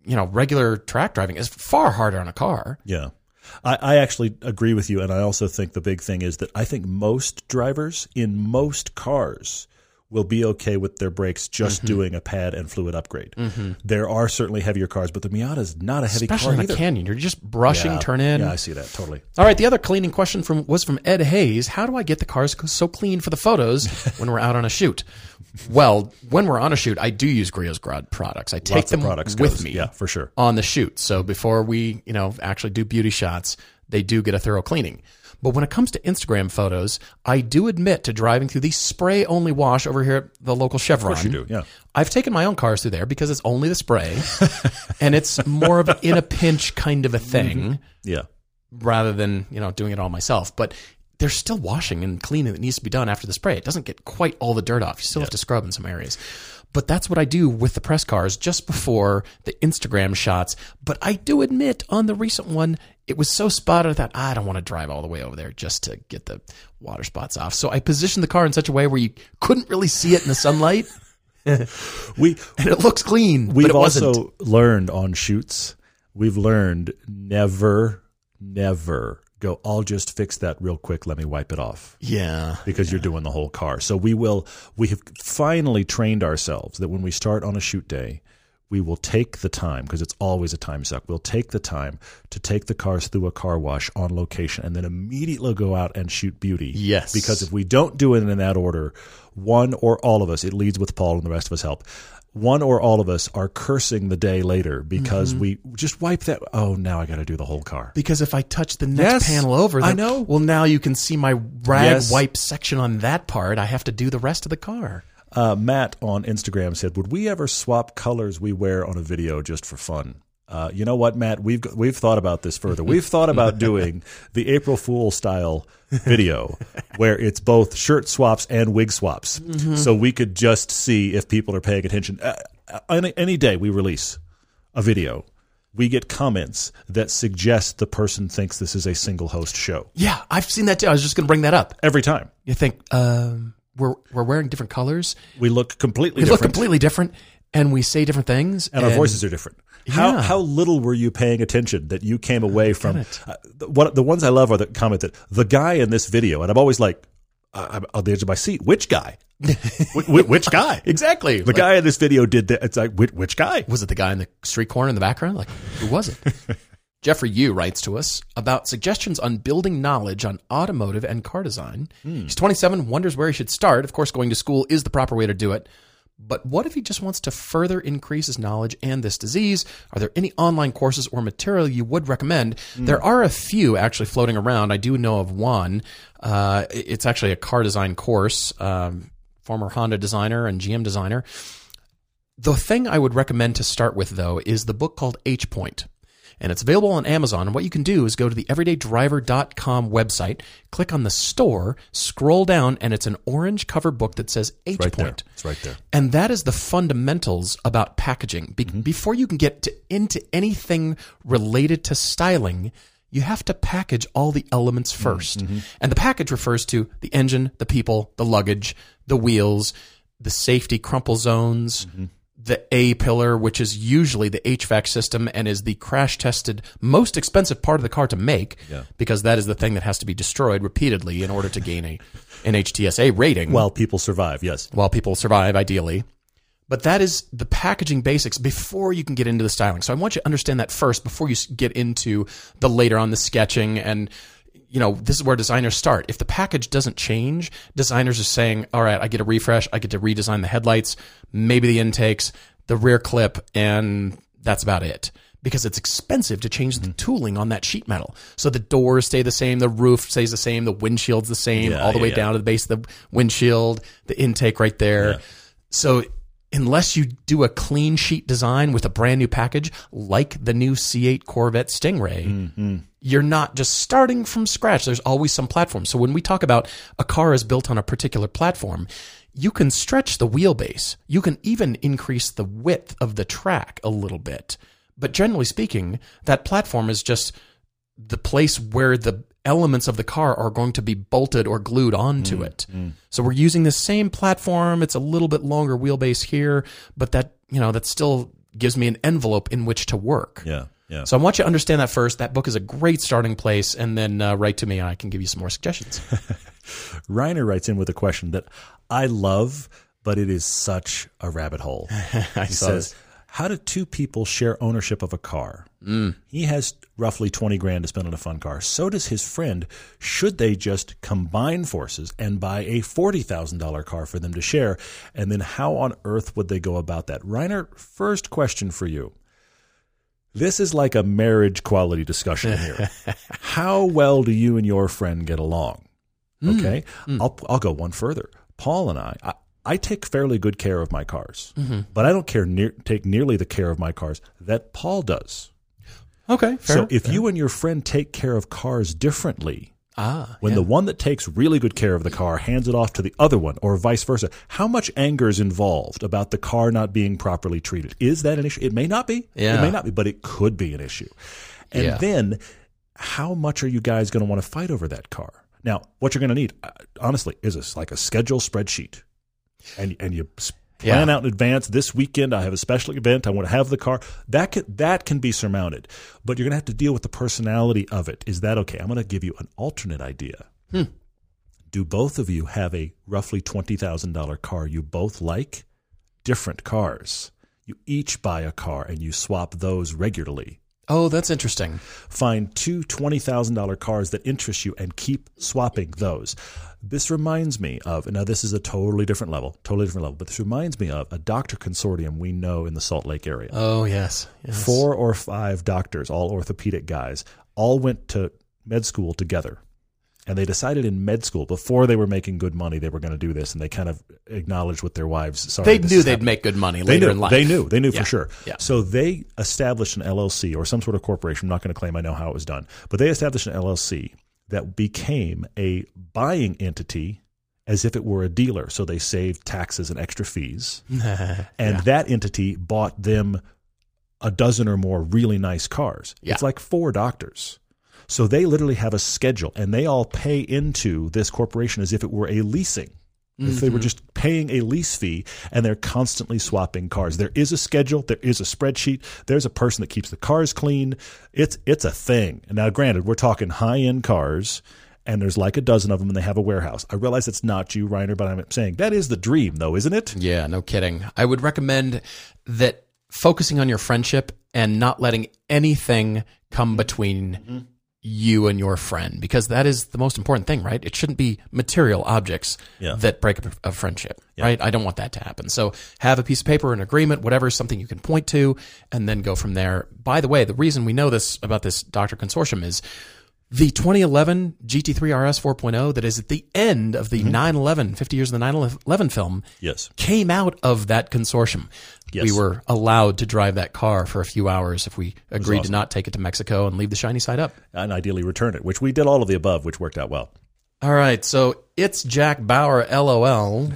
regular track driving is far harder on a car. Yeah. I actually agree with you, and I also think the big thing is that I think most drivers in most cars will be okay with their brakes just doing a pad and fluid upgrade. There are certainly heavier cars, but the Miata is not a heavy Especially car in either. a canyon. You're just brushing, turn in. Yeah, I see that, totally. All right, the other cleaning question was from Ed Hayes. How do I get the cars so clean for the photos when we're out on a shoot? Well, when we're on a shoot, I do use Griot's products. I take Lots of them products with goes. me Yeah, for sure. on the shoot. So before we, actually do beauty shots, they do get a thorough cleaning. But when it comes to Instagram photos, I do admit to driving through the spray-only wash over here at the local Chevron. Of course you do, yeah. I've taken my own cars through there because it's only the spray, and it's more of an in-a-pinch kind of a thing Yeah. rather than, doing it all myself. But there's still washing and cleaning that needs to be done after the spray. It doesn't get quite all the dirt off. You still have to scrub in some areas. But that's what I do with the press cars just before the Instagram shots. But I do admit on the recent one, it was so spotted that I don't want to drive all the way over there just to get the water spots off. So I positioned the car in such a way where you couldn't really see it in the sunlight. And it looks clean, but We've it wasn't. also learned on shoots, we've learned never go, I'll just fix that real quick, let me wipe it off. Yeah. Because you're doing the whole car. So we have finally trained ourselves that when we start on a shoot day, we will take the time, because it's always a time suck. We'll take the time to take the cars through a car wash on location and then immediately go out and shoot beauty. Yes. Because if we don't do it in that order, one or all of us, it leads with Paul and the rest of us help, one or all of us are cursing the day later because we just wipe that. Oh, now I got to do the whole car. Because if I touch the next panel over, then, I know. Well, now you can see my rag wipe section on that part. I have to do the rest of the car. Matt on Instagram said, "Would we ever swap colors we wear on a video just for fun?" You know what, Matt? We've thought about this further. We've thought about doing the April Fool style video where it's both shirt swaps and wig swaps, so we could just see if people are paying attention. Any day we release a video, we get comments that suggest the person thinks this is a single host show. Yeah, I've seen that too. I was just going to bring that up. Every time. You think we're wearing different colors. We look completely We different. look completely different, and we say different things. And our voices are different. Yeah. How little were you paying attention that you came away from the ones I love are the comment that the guy in this video, and I'm always like, I'm on the edge of my seat. Which guy? Which guy? Exactly. The guy in this video did that. It's like, which guy? Was it the guy in the street corner in the background? Like, who was it? Jeffrey Yu writes to us about suggestions on building knowledge on automotive and car design. He's 27, wonders where he should start. Of course, going to school is the proper way to do it. But what if he just wants to further increase his knowledge and this disease? Are there any online courses or material you would recommend? There are a few actually floating around. I do know of one. It's actually a car design course, former Honda designer and GM designer. The thing I would recommend to start with, though, is the book called H-Point. And it's available on Amazon. And what you can do is go to the everydaydriver.com website, click on the store, scroll down, and it's an orange cover book that says H-Point. It's right there. And that is the fundamentals about packaging. Before you can get into anything related to styling, you have to package all the elements first. And the package refers to the engine, the people, the luggage, the wheels, the safety crumple zones, the A-pillar, which is usually the HVAC system and is the crash-tested, most expensive part of the car to make, because that is the thing that has to be destroyed repeatedly in order to gain an HTSA rating. While people survive, yes. While people survive, ideally. But that is the packaging basics before you can get into the styling. So I want you to understand that first before you get into the later on the sketching and... this is where designers start. If the package doesn't change, designers are saying, all right, I get a refresh. I get to redesign the headlights, maybe the intakes, the rear clip, and that's about it. Because it's expensive to change the tooling on that sheet metal. So the doors stay the same, the roof stays the same, the windshield's the same, all the way down to the base of the windshield, the intake right there. Yeah. So unless you do a clean sheet design with a brand new package, like the new C8 Corvette Stingray, you're not just starting from scratch. There's always some platform. So when we talk about a car is built on a particular platform, you can stretch the wheelbase. You can even increase the width of the track a little bit. But generally speaking, that platform is just the place where the elements of the car are going to be bolted or glued onto it. So we're using the same platform. It's a little bit longer wheelbase here, but that's still gives me an envelope in which to work. Yeah. Yeah. So I want you to understand that first. That book is a great starting place, and then write to me and I can give you some more suggestions. Reiner writes in with a question that I love, but it is such a rabbit hole. He says, how do two people share ownership of a car? He has roughly 20 grand to spend on a fun car. So does his friend. Should they just combine forces and buy a $40,000 car for them to share? And then how on earth would they go about that? Reiner, first question for you. This is like a marriage quality discussion here. How well do you and your friend get along? Okay. I'll go one further. Paul and I take fairly good care of my cars, but I don't take nearly the care of my cars that Paul does. Okay. Fair, so if you and your friend take care of cars differently, the one that takes really good care of the car hands it off to the other one, or vice versa, how much anger is involved about the car not being properly treated? Is that an issue? It may not be. Yeah. It may not be, but it could be an issue. And then how much are you guys going to want to fight over that car? Now, what you're going to need, honestly, is like a schedule spreadsheet. And you plan out in advance. This weekend, I have a special event. I want to have the car. That can be surmounted. But you're going to have to deal with the personality of it. Is that okay? I'm going to give you an alternate idea. Do both of you have a roughly $20,000 car you both like? Different cars. You each buy a car and you swap those regularly. Oh, that's interesting. Find two $20,000 cars that interest you and keep swapping those. This reminds me of, now this is a totally different level, but this reminds me of a doctor consortium we know in the Salt Lake area. Oh, yes. 4 or 5 doctors, all orthopedic guys, all went to med school together. And they decided in med school, before they were making good money, they were going to do this. And they kind of acknowledged with their wives. They knew they'd make good money later in life. They knew for sure. Yeah. So they established an LLC or some sort of corporation. I'm not going to claim I know how it was done. But they established an LLC that became a buying entity as if it were a dealer. So they saved taxes and extra fees. And that entity bought them a dozen or more really nice cars. Yeah. It's like 4 doctors. So they literally have a schedule, and they all pay into this corporation as if it were a leasing. If they were just paying a lease fee, and they're constantly swapping cars. There is a schedule. There is a spreadsheet. There's a person that keeps the cars clean. It's a thing. And now, granted, we're talking high-end cars, and there's like a dozen of them, and they have a warehouse. I realize it's not you, Reiner, but I'm saying that is the dream, though, isn't it? Yeah, no kidding. I would recommend that focusing on your friendship and not letting anything come between you and your friend, because that is the most important thing, right? It shouldn't be material objects that break a friendship, right? I don't want that to happen. So have a piece of paper, an agreement, whatever, something you can point to, and then go from there. By the way, the reason we know this about this Doctor Consortium is the 2011 GT3 RS 4.0 that is at the end of the 9/11, 50 years of the 9/11 film, came out of that consortium. Yes. We were allowed to drive that car for a few hours if we agreed to not take it to Mexico and leave the shiny side up. And ideally return it, which we did all of the above, which worked out well. All right, so it's Jack Bauer, LOL,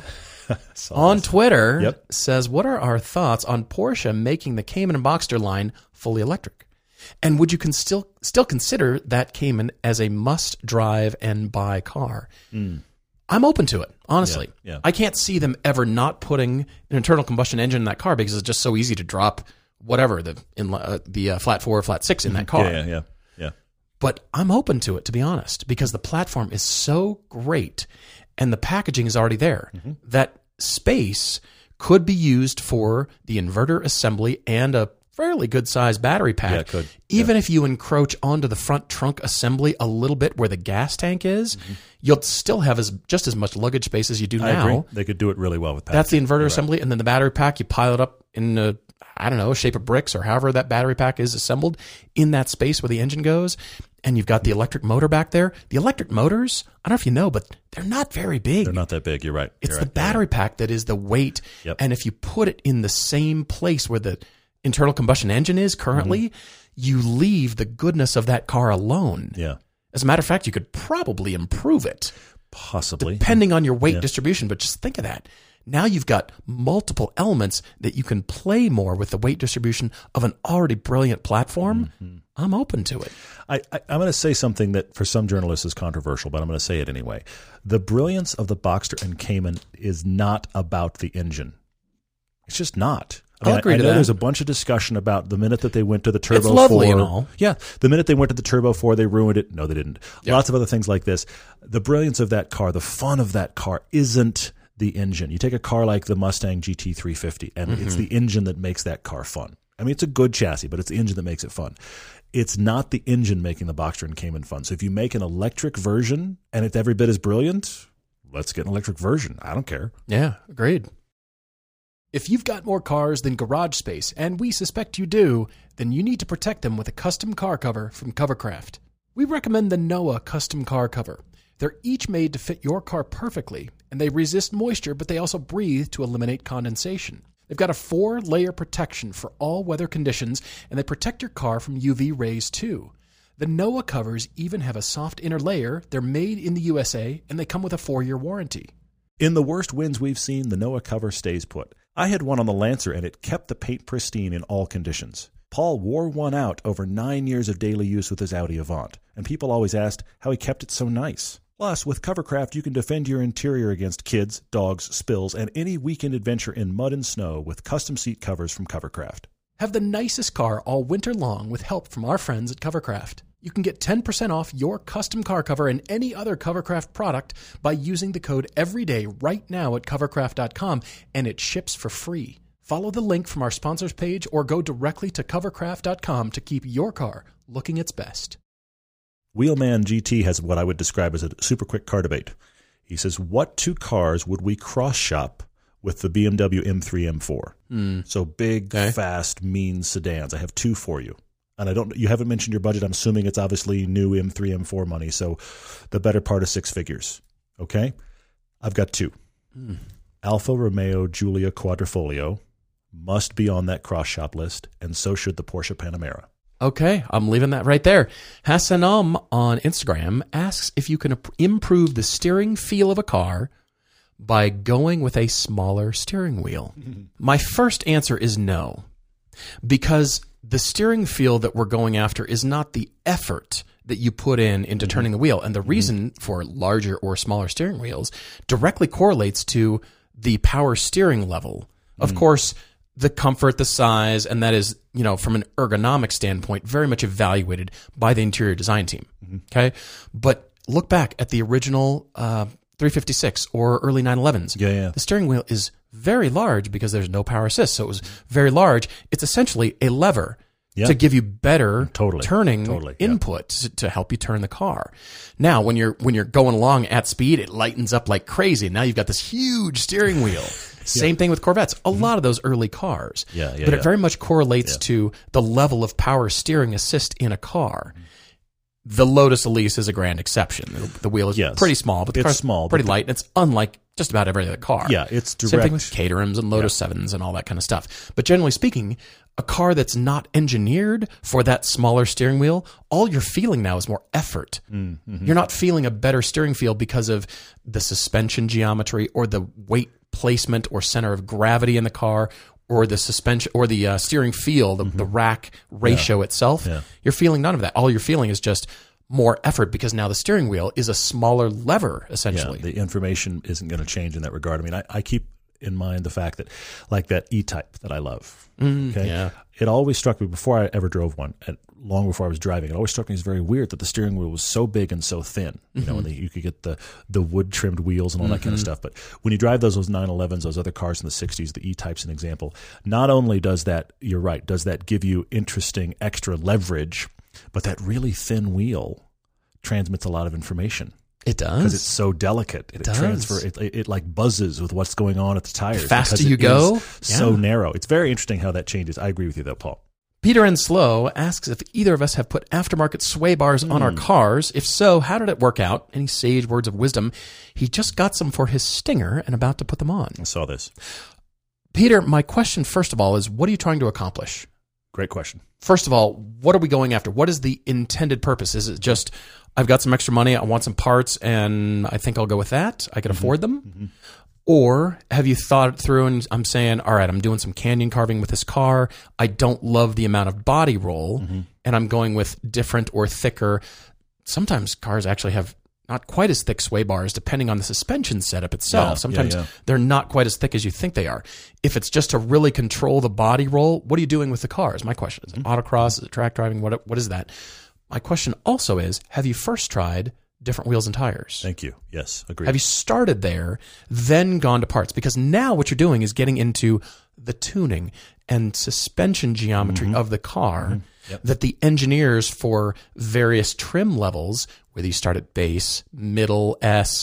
on Twitter, says, what are our thoughts on Porsche making the Cayman and Boxster line fully electric? And would you still consider that Cayman as a must-drive and buy car? I'm open to it, honestly. I can't see them ever not putting an internal combustion engine in that car because it's just so easy to drop whatever, the flat 4 or flat 6 in that car. Yeah. But I'm open to it, to be honest, because the platform is so great and the packaging is already there. That space could be used for the inverter assembly and a fairly good-sized battery pack. Yeah, it could. Even if you encroach onto the front trunk assembly a little bit where the gas tank is, you'll still have just as much luggage space as you do now. I agree. They could do it really well with that. That's the inverter assembly, and then the battery pack, you pile it up in a shape of bricks or however that battery pack is assembled in that space where the engine goes, and you've got the electric motor back there. The electric motors, I don't know if you know, but they're not very big. They're not that big. You're right. It's the battery pack that is the weight, and if you put it in the same place where the internal combustion engine is currently, you leave the goodness of that car alone. Yeah. As a matter of fact, you could probably improve it. Possibly. Depending on your weight distribution. But just think of that. Now you've got multiple elements that you can play more with the weight distribution of an already brilliant platform. I'm open to it. I'm going to say something that for some journalists is controversial, but I'm going to say it anyway. The brilliance of the Boxster and Cayman is not about the engine. It's just not. I'll agree I to know that. there's a bunch of discussion about the minute that they went to the Turbo 4. lovely and all. Yeah, the minute they went to the Turbo 4, they ruined it. No, they didn't. Yeah. Lots of other things like this. The brilliance of that car, the fun of that car isn't the engine. You take a car like the Mustang GT350, and it's the engine that makes that car fun. I mean, it's a good chassis, but it's the engine that makes it fun. It's not the engine making the Boxster and Cayman fun. So if you make an electric version and it's every bit as brilliant, let's get an electric version. I don't care. Yeah, agreed. If you've got more cars than garage space, and we suspect you do, then you need to protect them with a custom car cover from Covercraft. We recommend the Noah custom car cover. They're each made to fit your car perfectly, and they resist moisture, but they also breathe to eliminate condensation. They've got a 4-layer protection for all weather conditions, and they protect your car from UV rays too. The Noah covers even have a soft inner layer, they're made in the USA, and they come with a 4-year warranty. In the worst winds we've seen, the Noah cover stays put. I had one on the Lancer, and it kept the paint pristine in all conditions. Paul wore one out over 9 years of daily use with his Audi Avant, and people always asked how he kept it so nice. Plus, with Covercraft, you can defend your interior against kids, dogs, spills, and any weekend adventure in mud and snow with custom seat covers from Covercraft. Have the nicest car all winter long with help from our friends at Covercraft. You can get 10% off your custom car cover and any other Covercraft product by using the code EVERYDAY right now at covercraft.com, and it ships for free. Follow the link from our sponsors page or go directly to covercraft.com to keep your car looking its best. Wheelman GT has what I would describe as a super quick car debate. He says, what two cars would we cross-shop with the BMW M3, M4? So big, fast, mean sedans. I have two for you. And you haven't mentioned your budget. I'm assuming it's obviously new M3, M4 money, so the better part of 6 figures. Okay? I've got two. Alfa Romeo Giulia Quadrifoglio must be on that cross-shop list, and so should the Porsche Panamera. Okay, I'm leaving that right there. Hassanam on Instagram asks if you can improve the steering feel of a car by going with a smaller steering wheel. My first answer is no, because the steering feel that we're going after is not the effort that you put into turning the wheel. And the reason for larger or smaller steering wheels directly correlates to the power steering level. Of course, the comfort, the size, and that is, from an ergonomic standpoint, very much evaluated by the interior design team. Okay? But look back at the original 356 or early 911s. Yeah. The steering wheel is very large because there's no power assist. So it was very large. It's essentially a lever to give you better turning input to help you turn the car. Now, when you're going along at speed, it lightens up like crazy. Now you've got this huge steering wheel. Same thing with Corvettes. A lot of those early cars. But it very much correlates to the level of power steering assist in a car. The Lotus Elise is a grand exception. The wheel is pretty small, but the car's pretty light, and it's unlike just about every other car. Yeah, it's direct. Same thing with Caterhams and Lotus 7s and all that kind of stuff. But generally speaking, a car that's not engineered for that smaller steering wheel, all you're feeling now is more effort. You're not feeling a better steering feel because of the suspension geometry or the weight placement or center of gravity in the car or the suspension or the steering feel, the rack ratio itself. You're feeling none of that. All you're feeling is just more effort because now the steering wheel is a smaller lever, essentially. The information isn't going to change in that regard. I mean, I keep in mind the fact that, like that E-Type that I love, it always struck me before I ever drove one, and long before I was driving, it always struck me as very weird that the steering wheel was so big and so thin. And you could get the wood-trimmed wheels and all that kind of stuff. But when you drive those 911s, those other cars in the 60s, the E-Type's an example, not only does that, you're right, does that give you interesting extra leverage, but that really thin wheel transmits a lot of information. It does. Because it's so delicate. It like buzzes with what's going on at the tires. The faster you go. So narrow. It's very interesting how that changes. I agree with you though, Paul. Peter N. Slow asks if either of us have put aftermarket sway bars on our cars. If so, how did it work out? Any sage words of wisdom? He just got some for his Stinger and about to put them on. I saw this. Peter, my question first of all is, what are you trying to accomplish? Great question. First of all, what are we going after? What is the intended purpose? Is it just, I've got some extra money, I want some parts, and I think I'll go with that? I can afford them? Or have you thought it through and I'm saying, all right, I'm doing some canyon carving with this car. I don't love the amount of body roll, and I'm going with different or thicker. Sometimes cars actually have not quite as thick sway bars depending on the suspension setup itself. Yeah, Sometimes yeah. they're not quite as thick as you think they are. If it's just to really control the body roll, what are you doing with the car is my question. Is it autocross? Is it track driving? What is that? My question also is, have you first tried different wheels and tires? Thank you. Yes, agreed. Have you started there, then gone to parts? Because now what you're doing is getting into the tuning and suspension geometry of the car that the engineers for various trim levels, whether you start at base, middle, S,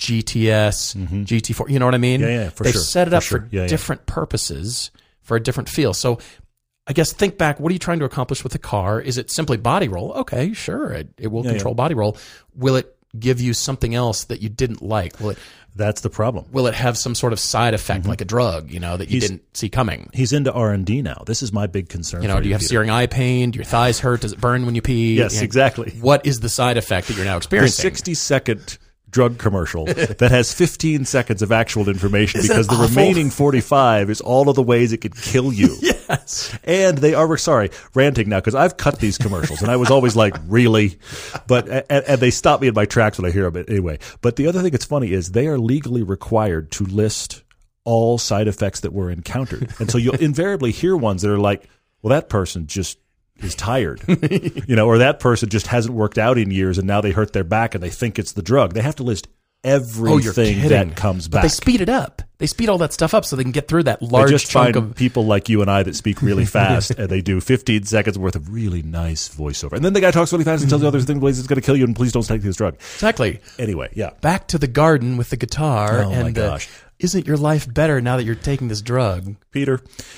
GTS, GT4, you know what I mean? Yeah, for They've sure. set it For up sure. for Yeah, yeah. different purposes, for a different feel. So I guess think back, what are you trying to accomplish with the car? Is it simply body roll? Okay, sure, it will control body roll. Will it give you something else that you didn't like? That's the problem. Will it have some sort of side effect, like a drug, that you didn't see coming? He's into R&D now. This is my big concern. Do for you have Peter. searing eye pain? Do your thighs hurt? Does it burn when you pee? Yes, exactly. What is the side effect that you're now The experiencing? 60-second drug commercial that has 15 seconds of actual information Isn't because it the awful? remaining 45 is all of the ways it could kill you. Yes. And they are, ranting now because I've cut these commercials and I was always like, really? But, and they stop me in my tracks when I hear them anyway. But the other thing that's funny is they are legally required to list all side effects that were encountered. And so you'll invariably hear ones that are like, well, that person just is tired, or that person just hasn't worked out in years and now they hurt their back and they think it's the drug. They have to list everything that comes But back. they speed it up. They speed all that stuff up so they can get through that large They just chunk find of. people like you and I that speak really fast, and they do 15 seconds worth of really nice voiceover. And then the guy talks really fast and tells you other things, it's going to kill you, and please don't take this drug. Exactly. Anyway, yeah. Back to the garden with the guitar. Oh, my gosh. Isn't your life better now that you're taking this drug? Peter.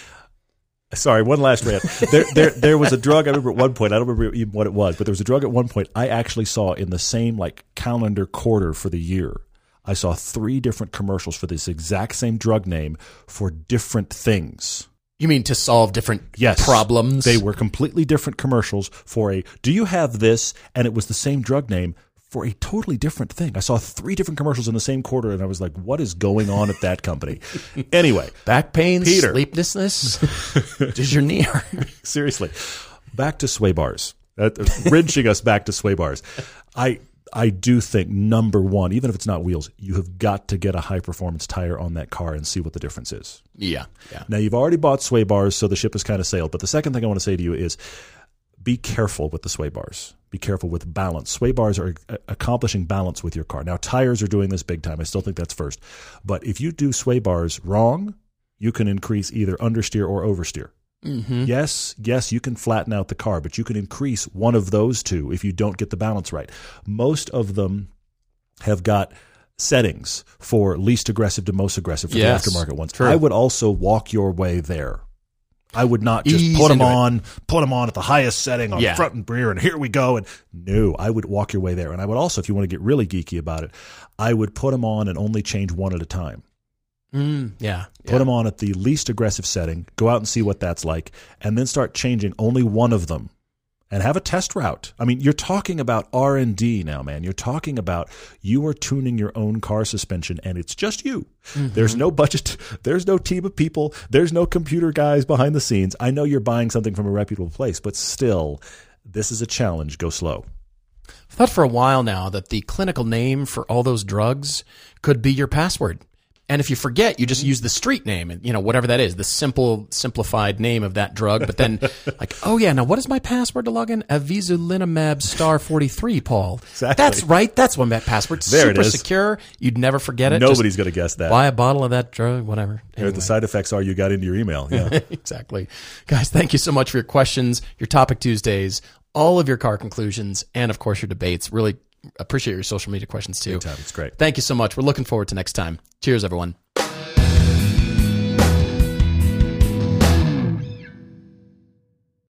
Sorry, one last rant. There was a drug, I remember at one point, I don't remember even what it was, but there was a drug at one point I actually saw in the same calendar quarter for the year. I saw 3 different commercials for this exact same drug name for different things. You mean to solve different Yes. problems? They were completely different commercials for do you have this? And it was the same drug name for a totally different thing. I saw 3 different commercials in the same quarter, and I was like, what is going on at that company? Anyway. Back pain, Peter. sleeplessness. Does your knee hurt? Seriously. Back to sway bars. Wrenching us back to sway bars. I do think, number one, even if it's not wheels, you have got to get a high-performance tire on that car and see what the difference is. Yeah. Now, you've already bought sway bars, so the ship has kind of sailed. But the second thing I want to say to you is be careful with the sway bars. Be careful with balance. Sway bars are accomplishing balance with your car. Now, tires are doing this big time. I still think that's first. But if you do sway bars wrong, you can increase either understeer or oversteer. Mm-hmm. Yes, you can flatten out the car, but you can increase one of those two if you don't get the balance right. Most of them have got settings for least aggressive to most aggressive for Yes, the aftermarket ones. true. I would also walk your way there. I would not just Ease put them into on at the highest setting on Yeah. front and rear, and here we go. And no, I would walk your way there. And I would also, if you want to get really geeky about it, I would put them on and only change one at a time. Yeah. Put them on at the least aggressive setting, go out and see what that's like, and then start changing only one of them and have a test route. I mean, you're talking about R&D now, man. You're talking about you are tuning your own car suspension, and it's just you. Mm-hmm. There's no budget. There's no team of people. There's no computer guys behind the scenes. I know you're buying something from a reputable place, but still, this is a challenge. Go slow. I've thought for a while now that the clinical name for all those drugs could be your password. And if you forget, you just use the street name and, whatever that is, the simplified name of that drug. But then oh yeah, now what is my password to log in? Avizulinumab star 43, Paul. Exactly. That's right. That's one that password. There it Super is. secure. You'd never forget it. Nobody's going to guess that. Just buy a bottle of that drug, whatever. Anyway. The side effects are you got into your email. Yeah. Exactly. Guys, thank you so much for your questions, your Topic Tuesdays, all of your car conclusions, and of course your debates. Really appreciate your social media questions too. It's great. Thank you so much. We're looking forward to next time. Cheers, everyone.